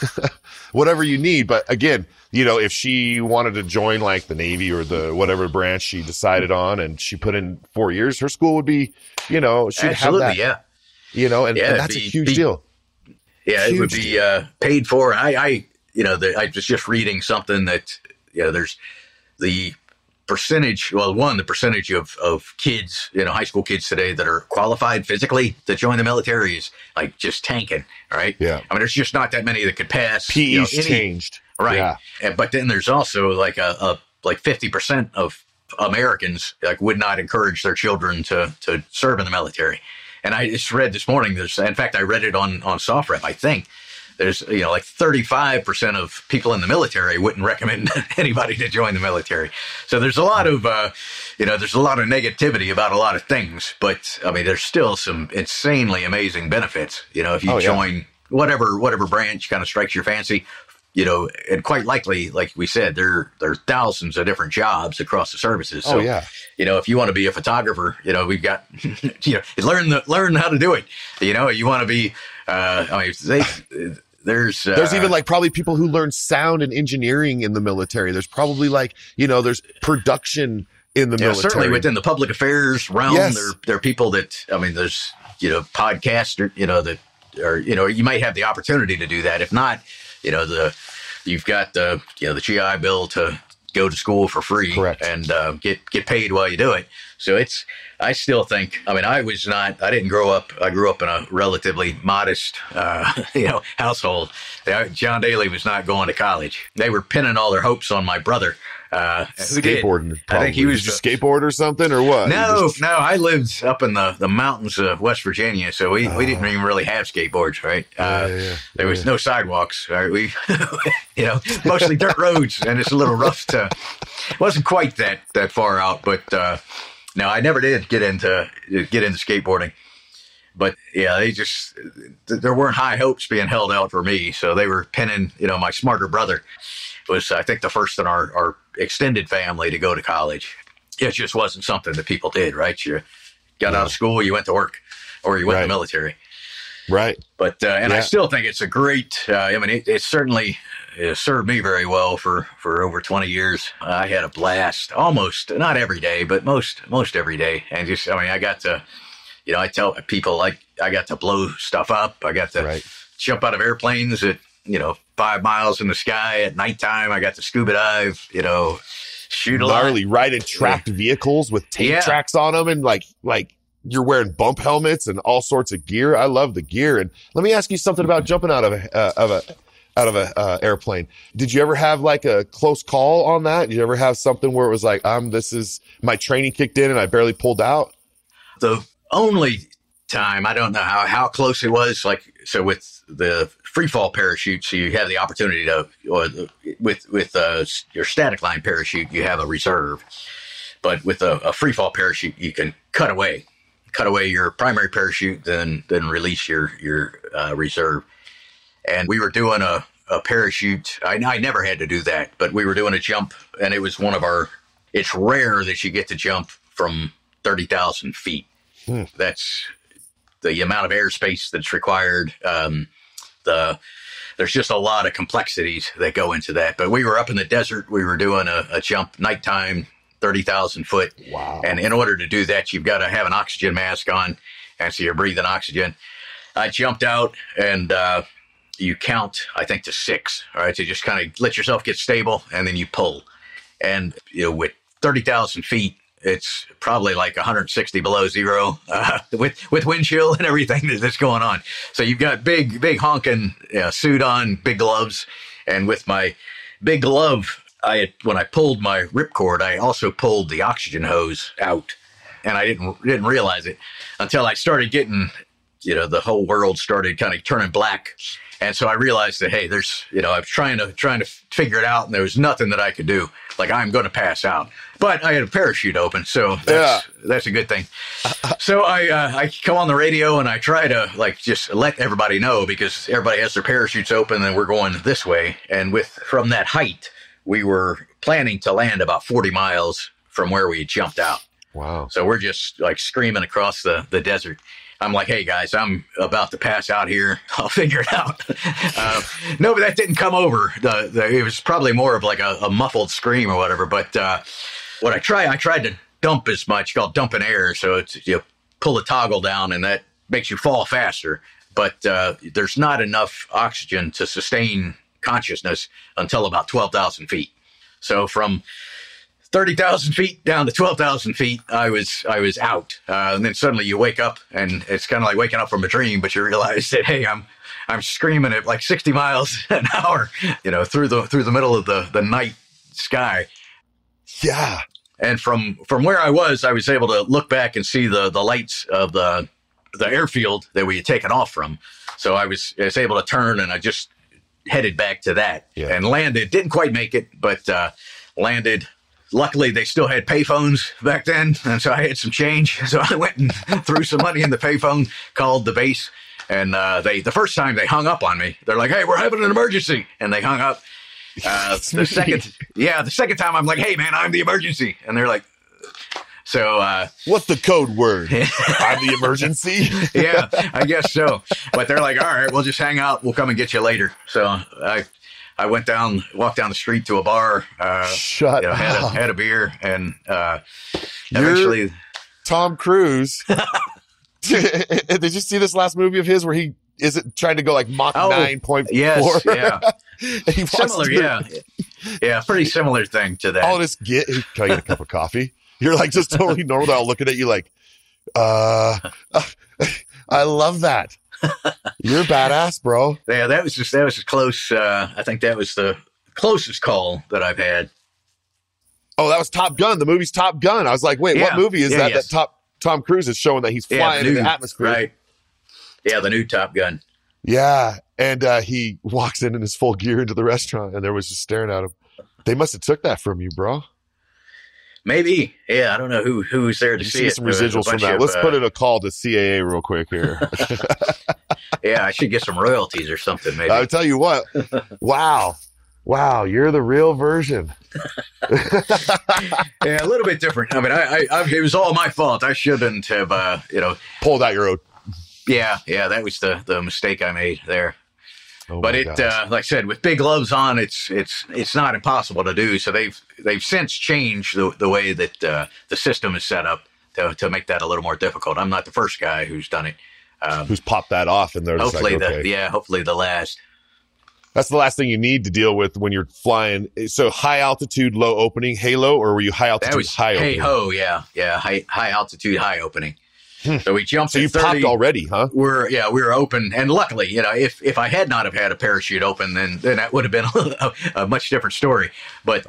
whatever you need. But again, if she wanted to join like the Navy or the whatever branch she decided on, and she put in 4 years, her school would be, she'd absolutely, have that. Yeah. And that's a huge deal. Yeah, it would be paid for. I was just reading something that, there's the percentage, the percentage of kids, high school kids today that are qualified physically to join the military is like just tanking, right? Yeah. I mean, there's just not that many that could pass. PE's changed. Right. Yeah. But then there's also like like 50% of Americans would not encourage their children to serve in the military. And I just read this morning, in fact, I read it on SoftRep, I think. There's, like 35% of people in the military wouldn't recommend anybody to join the military. So there's a lot of, there's a lot of negativity about a lot of things. But, I mean, there's still some insanely amazing benefits, if you join whatever branch kind of strikes your fancy. And quite likely, like we said, there are thousands of different jobs across the services. So, if you want to be a photographer, we've got, learn how to do it. You want to be, there's even like probably people who learn sound and engineering in the military. There's probably there's production in the military. Certainly within the public affairs realm, there are people that, there's, podcasts, that are, you might have the opportunity to do that. If not, you've got the GI Bill to go to school for free. Correct. And get paid while you do it. So I still think, I didn't grow up. I grew up in a relatively modest, household. John Daly was not going to college. They were pinning all their hopes on my brother. Skateboarding. I think he was. Did you skateboard or something or what? No. I lived up in the mountains of West Virginia, so we didn't even really have skateboards, right? There was no sidewalks, right? We, mostly dirt roads, and it's a little rough wasn't quite that far out, but no, I never did get into skateboarding. But yeah, there weren't high hopes being held out for me, so they were pinning. My smarter brother was, I think, the first in our extended family to go to college. It just wasn't something that people did, right? You got out of school, you went to work, or you went to the military. Right. But, I still think it's a great, it certainly served me very well for over 20 years. I had a blast almost, not every day, but most every day. And I got to, I tell people, like, I got to blow stuff up. I got to jump out of airplanes at, 5 miles in the sky at nighttime. I got to scuba dive, shoot a gnarly, ride in tracked vehicles with tape tracks on them, and like you're wearing bump helmets and all sorts of gear. I love the gear. And let me ask you something about jumping out of a airplane. Did you ever have like a close call on that? Did you ever have something where it was like, this is my training kicked in and I barely pulled out? The only time, I don't know how close it was, so with the free fall parachute, so you have the opportunity to, or with your static line parachute, you have a reserve. But with a free fall parachute, you can cut away your primary parachute, then release your reserve. And we were doing a parachute. I never had to do that, but we were doing a jump, and it was it's rare that you get to jump from 30,000 feet. That's the amount of airspace that's required. There's just a lot of complexities that go into that. But we were up in the desert. We were doing a jump nighttime, 30,000 foot. Wow. And in order to do that, you've got to have an oxygen mask on. And so you're breathing oxygen. I jumped out, and you count, I think, to 6. All right. So just kind of let yourself get stable, and then you pull. And with 30,000 feet, it's probably like 160 below zero with wind chill and everything that's going on. So you've got big honking suit on, big gloves. And with my big glove, when I pulled my ripcord, I also pulled the oxygen hose out. And I didn't realize it until I started getting, the whole world started kind of turning black. And so I realized that, hey, there's, I was trying to figure it out, and there was nothing that I could do. Like, I'm going to pass out. But I had a parachute open, so that's a good thing. So I come on the radio, and I try to, just let everybody know, because everybody has their parachutes open, and we're going this way. And from that height, we were planning to land about 40 miles from where we had jumped out. Wow. So we're just, screaming across the desert. I'm like, hey, guys, I'm about to pass out here. I'll figure it out. No, but that didn't come over. It was probably more of like a muffled scream or whatever. But what I tried to dump as much, called dumping air. So it's, you pull the toggle down, and that makes you fall faster. But there's not enough oxygen to sustain consciousness until about 12,000 feet. So from 30,000 feet down to 12,000 feet, I was out. And then suddenly you wake up, and it's kind of like waking up from a dream, but you realize that, hey, I'm screaming at like 60 miles an hour, through the middle of the night sky. Yeah. And from where I was able to look back and see the lights of the airfield that we had taken off from. So I was able to turn, and I just headed back to that and landed. Didn't quite make it, but landed. Luckily, they still had payphones back then, and so I had some change. So I went and threw some money in the payphone, called the base, and the first time they hung up on me. They're like, "Hey, we're having an emergency," and they hung up. The second time I'm like, "Hey, man, I'm the emergency," and they're like, "So what's the code word? I'm the emergency." Yeah, I guess so. But they're like, "All right, we'll just hang out. We'll come and get you later." So I walked down the street to a bar, had a beer, and eventually. You're Tom Cruise. Did you see this last movie of his where he isn't trying to go like Mach 9.4? Yes, yeah. Similar, yeah, pretty similar thing to that. Can I get a cup of coffee? You're like just totally normal. They're all looking at you like, I love that. You're badass, bro. Yeah, that was as close. I think that was the closest call that I've had. Oh, that was Top Gun. The movie's Top Gun. I was like, wait, what movie is that? Yes. That Tom Cruise is showing that he's flying in the atmosphere. Right. Yeah, the new Top Gun. Yeah. And he walks in his full gear into the restaurant, and there was just staring at him. They must have took that from you, bro. Maybe. Yeah, I don't know who was there to see it. Some residuals from that. Let's put in a call to CAA real quick here. Yeah, I should get some royalties or something, maybe. I'll tell you what. Wow, you're the real version. Yeah, a little bit different. I mean, it was all my fault. I shouldn't have, pulled out your own. Yeah, that was the mistake I made there. Oh, but like I said, with big gloves on, it's not impossible to do. So they've since changed the way that the system is set up to make that a little more difficult. I'm not the first guy who's done it. Who's popped that off, and they're hopefully like, okay. Hopefully the last. That's the last thing you need to deal with when you're flying. So high altitude, low opening, halo, or were you high altitude, high opening? Hey-ho, yeah. High altitude, high opening. So we jumped. So you 30, popped already, huh? We were open, and luckily, if I had not have had a parachute open, then that would have been a much different story. But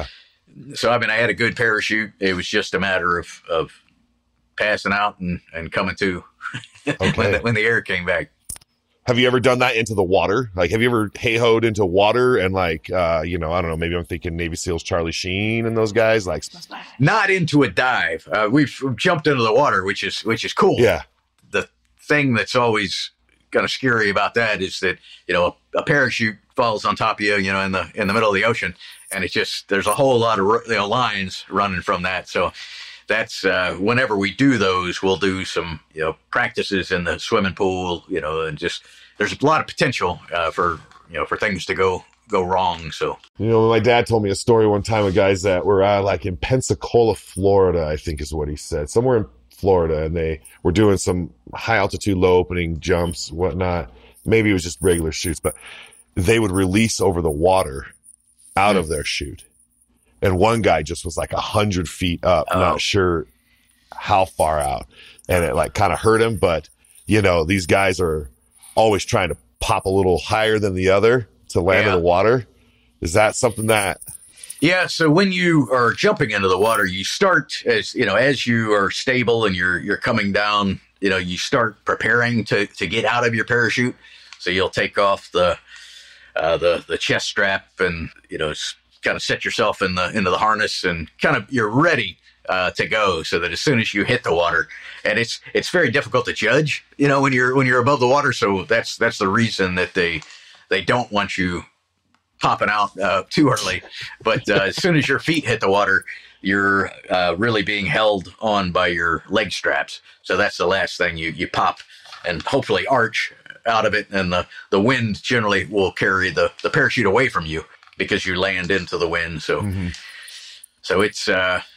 so I mean, I had a good parachute. It was just a matter of passing out and coming to when the air came back. Have you ever done that into the water? Like, have you ever hey-hoed into water and like, I don't know, maybe I'm thinking Navy SEALs, Charlie Sheen and those guys, like not into a dive. We've jumped into the water, which is cool. Yeah. The thing that's always kind of scary about that is that, a parachute falls on top of you, in the middle of the ocean, and there's a whole lot of lines running from that. So that's whenever we do those, we'll do some practices in the swimming pool, and just there's a lot of potential for things to go wrong. So my dad told me a story one time of guys that were like in Pensacola, Florida, I think is what he said, somewhere in Florida, and they were doing some high altitude, low opening jumps, whatnot. Maybe it was just regular chutes, but they would release over the water out of their chute. And one guy just was like 100 feet up, not sure how far out. And it like kind of hurt him. But, these guys are always trying to pop a little higher than the other to land in the water. Is that something that... Yeah. So when you are jumping into the water, you start as you are stable and you're coming down, you start preparing to get out of your parachute. So you'll take off the chest strap and, kind of set yourself into the harness and kind of you're ready to go, so that as soon as you hit the water, and it's very difficult to judge, when you're above the water. So that's the reason that they don't want you popping out too early. But as soon as your feet hit the water, you're really being held on by your leg straps. So that's the last thing you pop and hopefully arch out of it, and the wind generally will carry the parachute away from you, because you land into the wind. So, so it's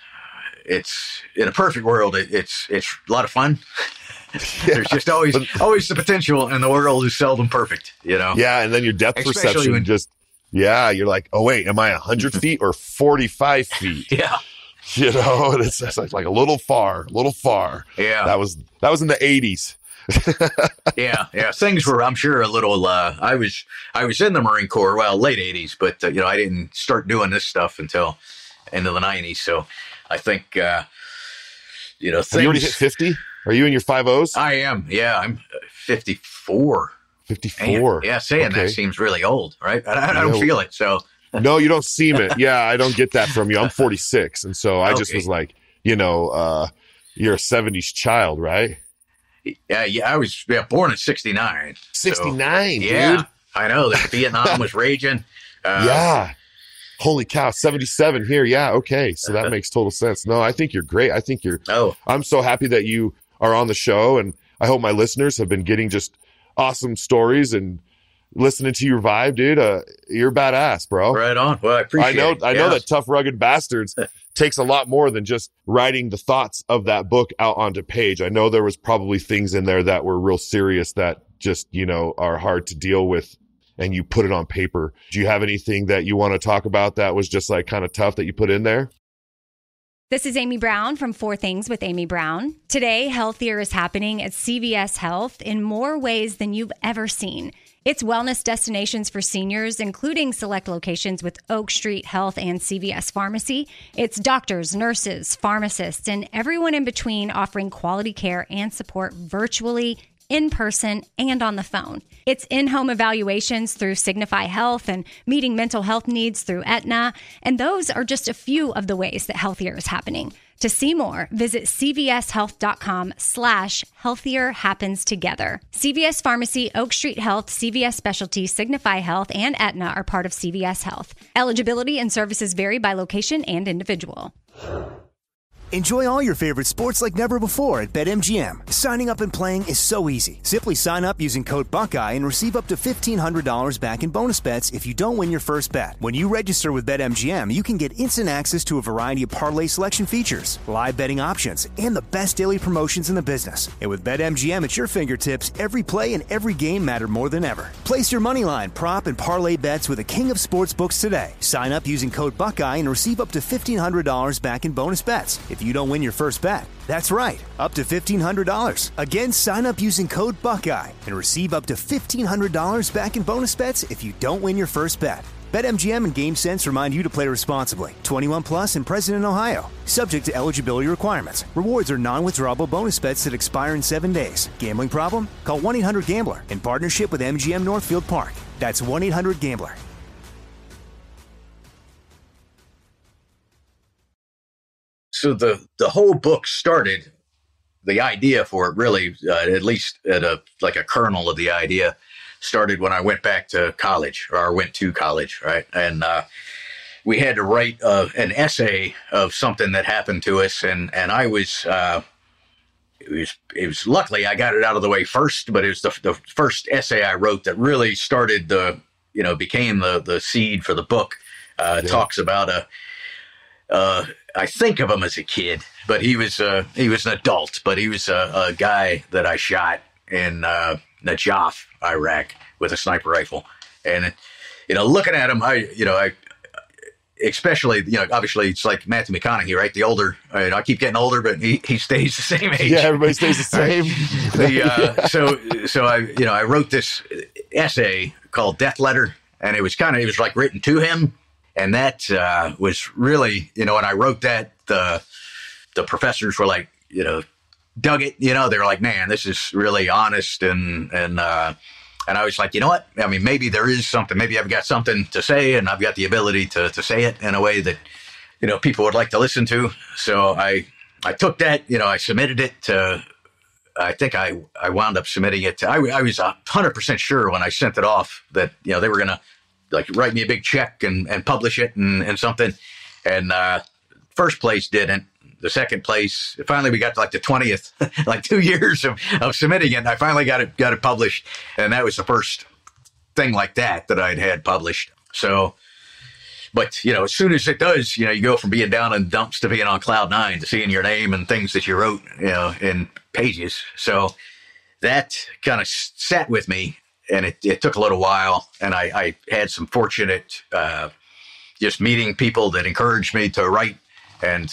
in a perfect world. It's a lot of fun. There's just always the potential, and the world is seldom perfect, Yeah. And then your depth perception you're like, oh wait, am I 100 feet or 45 feet? Yeah. And it's like a little far. Yeah. That was in the 80s. Yeah. Things were, I'm sure, a little. I was in the Marine Corps, late '80s, but I didn't start doing this stuff until into the '90s. So I think things. Have you already hit 50? Are you in your 50s? I am. Yeah, I'm 54. 54. Yeah, saying that seems really old, right? I don't feel it. So no, you don't seem it. Yeah, I don't get that from you. I'm 46, and so I just was like, you're a '70s child, right? Yeah, I was born in '69. 69, so, yeah, dude. I know that Vietnam was raging. Yeah. Holy cow, 77 here. Yeah, okay. So that makes total sense. No, I think you're great. I think I'm so happy that you are on the show, and I hope my listeners have been getting just awesome stories and listening to your vibe, dude. You're badass, bro. Right on. Well, I appreciate it. I know that Tough Rugged Bastards takes a lot more than just writing the thoughts of that book out onto page. I know there was probably things in there that were real serious that just, are hard to deal with, and you put it on paper. Do you have anything that you want to talk about that was just like kind of tough that you put in there? This is Amy Brown from 4 Things with Amy Brown. Today, Healthier is happening at CVS Health in more ways than you've ever seen. It's wellness destinations for seniors, including select locations with Oak Street Health and CVS Pharmacy. It's doctors, nurses, pharmacists, and everyone in between offering quality care and support virtually, in person, and on the phone. It's in-home evaluations through Signify Health and meeting mental health needs through Aetna. And those are just a few of the ways that Healthier is happening. To see more, visit cvshealth.com/healthier happens together. CVS Pharmacy, Oak Street Health, CVS Specialty, Signify Health, and Aetna are part of CVS Health. Eligibility and services vary by location and individual. Enjoy all your favorite sports like never before at BetMGM. Signing up and playing is so easy. Simply sign up using code Buckeye and receive up to $1,500 back in bonus bets if you don't win your first bet. When you register with BetMGM, you can get instant access to a variety of parlay selection features, live betting options, and the best daily promotions in the business. And with BetMGM at your fingertips, every play and every game matter more than ever. Place your moneyline, prop, and parlay bets with the king of sportsbooks today. Sign up using code Buckeye and receive up to $1,500 back in bonus bets if you don't win your first bet. That's right, up to $1,500. Again, sign up using code Buckeye and receive up to $1,500 back in bonus bets if you don't win your first bet. BetMGM and GameSense remind you to play responsibly. 21 plus and present in Ohio. Subject to eligibility requirements. Rewards are non-withdrawable bonus bets that expire in 7 days. Gambling problem? Call 1-800-GAMBLER in partnership with MGM Northfield Park. That's 1-800-GAMBLER. So the whole book started, the idea for it really, at least at a kernel of the idea, started when I went back to college, or went to college, right? And we had to write an essay of something that happened to us, and I was, it was luckily I got it out of the way first, but it was the first essay I wrote that really started became the seed for the book. Talks about I think of him as a kid, but he was an adult, but he was a guy that I shot in Najaf, Iraq, with a sniper rifle. And, looking at him, especially, obviously it's like Matthew McConaughey, right? The older, I keep getting older, but he stays the same age. Yeah, everybody stays the same. So I wrote this essay called Death Letter, and it was like written to him. And that was really, when I wrote that, the professors were like, dug it. They were like, man, this is really honest. And I was like, you know what? I mean, maybe there is something. Maybe I've got something to say, and I've got the ability to say it in a way that, people would like to listen to. So I took that, I submitted it to, I think I wound up submitting it to, I was 100% sure when I sent it off that, they were going to write me a big check and publish it and something. And first place didn't. The second place, finally we got to the 20th, 2 years of submitting it. And I finally got it published. And that was the first thing like that I'd had published. So, but, as soon as it does, you go from being down in dumps to being on cloud nine, to seeing your name and things that you wrote, in pages. So that kind of sat with me. And it took a little while, and I had some fortunate just meeting people that encouraged me to write. And,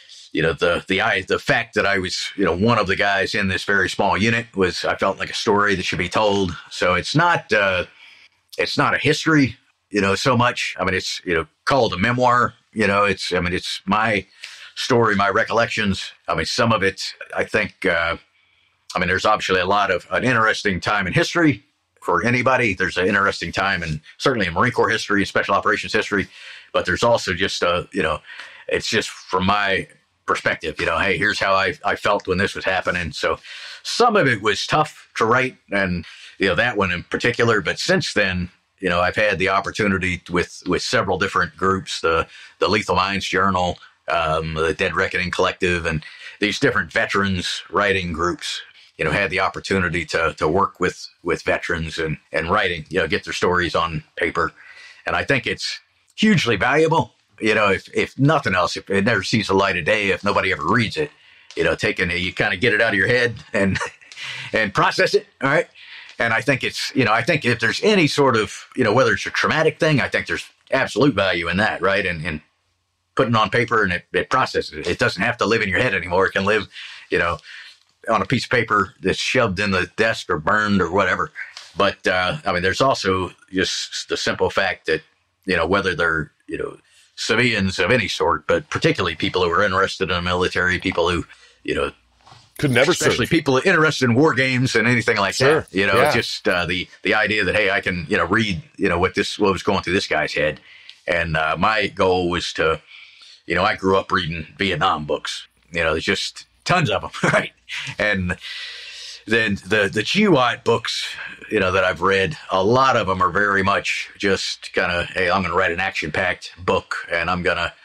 the fact that I was, one of the guys in this very small unit I felt like a story that should be told. So it's not a history, so much. I mean, it's, called a memoir, it's my story, my recollections. I mean, some of it, I think, there's obviously a lot of an interesting time in history. For anybody, there's an interesting time, and certainly in Marine Corps history, special operations history, but there's also just it's just from my perspective, hey, here's how I felt when this was happening. So some of it was tough to write, and that one in particular. But since then, I've had the opportunity with several different groups, the Lethal Minds Journal, the Dead Reckoning Collective, and these different veterans writing groups. Had the opportunity to work with veterans and writing, get their stories on paper. And I think it's hugely valuable, if nothing else, if it never sees the light of day, if nobody ever reads it, you kind of get it out of your head and process it. All right. And I think it's, I think if there's any sort of, whether it's a traumatic thing, I think there's absolute value in that. Right. And putting it on paper and it processes it. It doesn't have to live in your head anymore. It can live, on a piece of paper that's shoved in the desk or burned or whatever. But, I mean, there's also just the simple fact that, whether they're, civilians of any sort, but particularly people who are interested in the military, people who, could never especially serve. people interested in war games and anything like Sure. that. Just the idea that, hey, I can, read, what was going through this guy's head. And my goal was to, I grew up reading Vietnam books. There's just tons of them, right? And then the GWOT books, that I've read, a lot of them are very much just kind of, hey, I'm going to write an action-packed book, and I'm going to,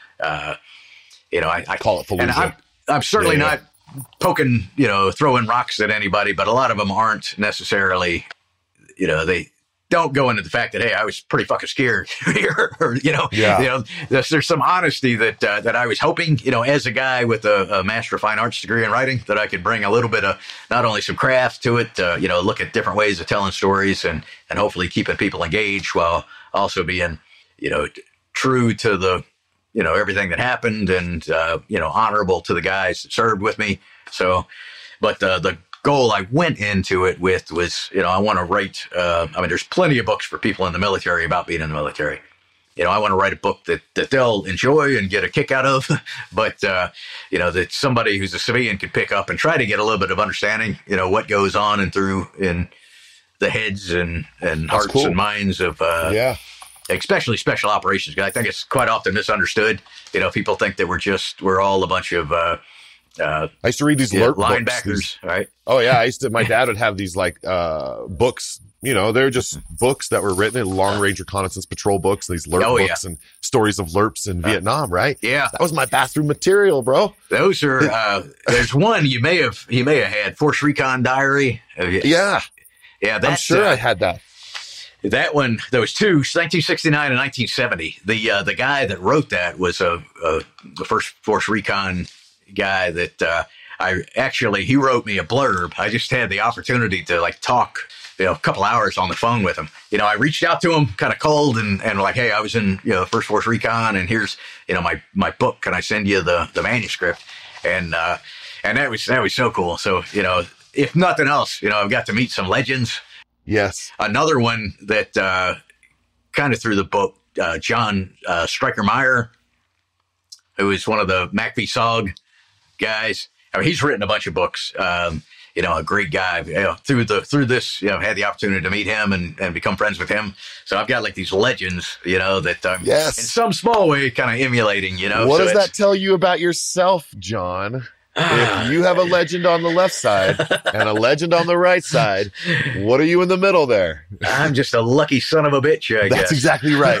I call it Fallujah. And I'm certainly not poking, throwing rocks at anybody, but a lot of them aren't necessarily, they don't go into the fact that, hey, I was pretty fucking scared here, or, there's some honesty that I was hoping, as a guy with a Master of Fine Arts degree in writing, that I could bring a little bit of not only some craft to it, look at different ways of telling stories and hopefully keeping people engaged while also being, true to the, everything that happened and, honorable to the guys that served with me. So, but the goal I went into it with was, I want to write, there's plenty of books for people in the military about being in the military. I want to write a book that they'll enjoy and get a kick out of, but, that somebody who's a civilian could pick up and try to get a little bit of understanding, what goes on and through in the heads and hearts and minds of, especially special operations. I think it's quite often misunderstood. People think that we're all a bunch of, I used to read these LRP linebackers, books. right? Oh yeah, my dad would have these books. They're just books that were written in long range reconnaissance patrol books. These LRP books and stories of LRPs in Vietnam, right? Yeah, that was my bathroom material, bro. Those are. There's one you may have had, Force Recon Diary. Yeah. I'm sure I had that. That one, there was two, 1969 and 1970. The guy that wrote that was the first Force Recon guy that he wrote me a blurb. I just had the opportunity to talk, a couple hours on the phone with him. I reached out to him kind of cold and like, hey, I was in, First Force Recon and here's, my book. Can I send you the manuscript? And that was so cool. So, if nothing else, I've got to meet some legends. Yes. Another one that kind of through the book, John Stryker Meyer, who is one of the MACV-SOG guys. He's written a bunch of books. A great guy. Through this, had the opportunity to meet him and become friends with him. So I've got these legends, that I'm in some small way kind of emulating. What does that tell you about yourself, John? If you have a legend on the left side and a legend on the right side, what are you in the middle there? I'm just a lucky son of a bitch, I guess. That's exactly right.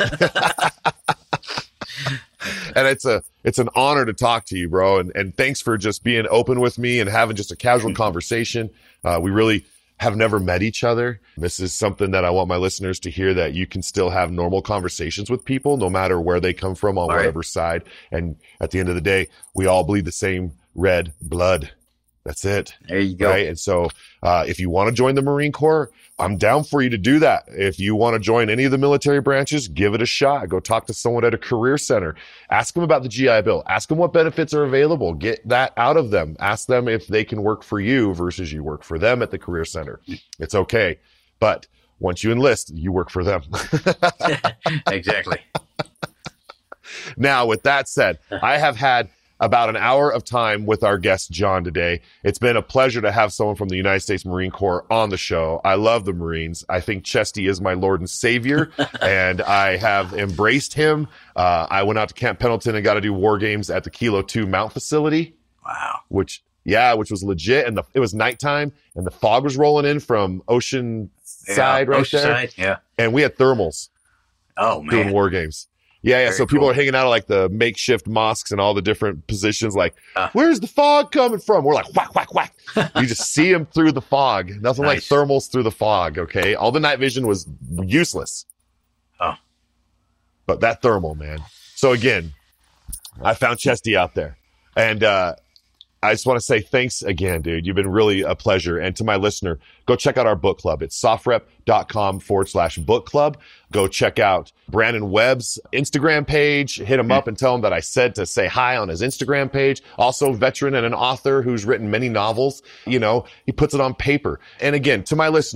And it's an honor to talk to you, bro. And thanks for just being open with me and having just a casual conversation. We really have never met each other. This is something that I want my listeners to hear, that you can still have normal conversations with people, no matter where they come from on whatever side. And at the end of the day, we all bleed the same red blood. That's it. There you go. Right. And so, if you want to join the Marine Corps, I'm down for you to do that. If you want to join any of the military branches, give it a shot. Go talk to someone at a career center. Ask them about the GI Bill. Ask them what benefits are available. Get that out of them. Ask them if they can work for you versus you work for them at the career center. It's okay. But once you enlist, you work for them. Exactly. Now, with that said, I have had about an hour of time with our guest, John, today. It's been a pleasure to have someone from the United States Marine Corps on the show. I love the Marines. I think Chesty is my Lord and Savior, and I have embraced him. I went out to Camp Pendleton and got to do war games at the Kilo 2 Mount facility. Wow. Which was legit. And it was nighttime, and the fog was rolling in from Ocean Side right there. Side, yeah. And we had thermals. Oh, man. Doing war games. Yeah. Very So people cool. are hanging out at the makeshift mosques and all the different positions. Where's the fog coming from? We're like, whack, whack, whack. You just see them through the fog. Nothing like thermals through the fog. Okay. All the night vision was useless. Oh. But that thermal, man. So again, I found Chesty out there, and, I just want to say thanks again, dude. You've been really a pleasure. And to my listener, go check out our book club. It's sofrep.com/book club. Go check out Brandon Webb's Instagram page. Hit him up and tell him that I said to say hi on his Instagram page. Also, veteran and an author who's written many novels. He puts it on paper. And again, to my listener,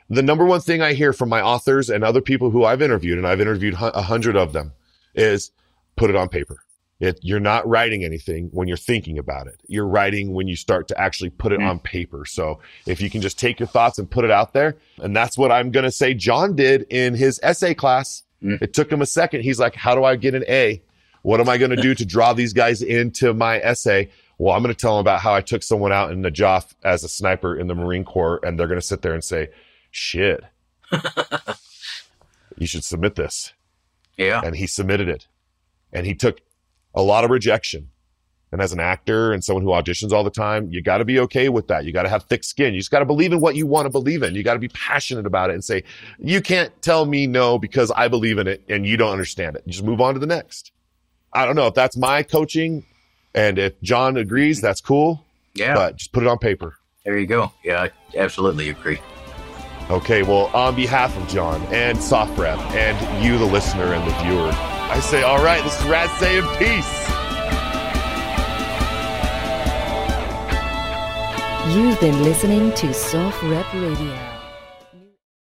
The number one thing I hear from my authors and other people who I've interviewed, and I've interviewed 100 of them, is put it on paper. You're not writing anything when you're thinking about it. You're writing when you start to actually put it on paper. So if you can just take your thoughts and put it out there, and that's what I'm going to say John did in his essay class. It took him a second. He's like, how do I get an A? What am I going to do to draw these guys into my essay? Well, I'm going to tell them about how I took someone out in Najaf as a sniper in the Marine Corps, and they're going to sit there and say, shit, you should submit this. Yeah. And he submitted it. And he took a lot of rejection. And as an actor and someone who auditions all the time, you got to be okay with that. You got to have thick skin. You just got to believe in what you want to believe in. You got to be passionate about it and say, you can't tell me no because I believe in it and you don't understand it. You just move on to the next. I don't know if that's my coaching, and if John agrees, that's cool. Yeah. But just put it on paper. There you go. Yeah, I absolutely agree. Okay, well, on behalf of John and SoftRep and you, the listener and the viewer, I say, all right, this is Raz saying peace. You've been listening to SoftRep Radio.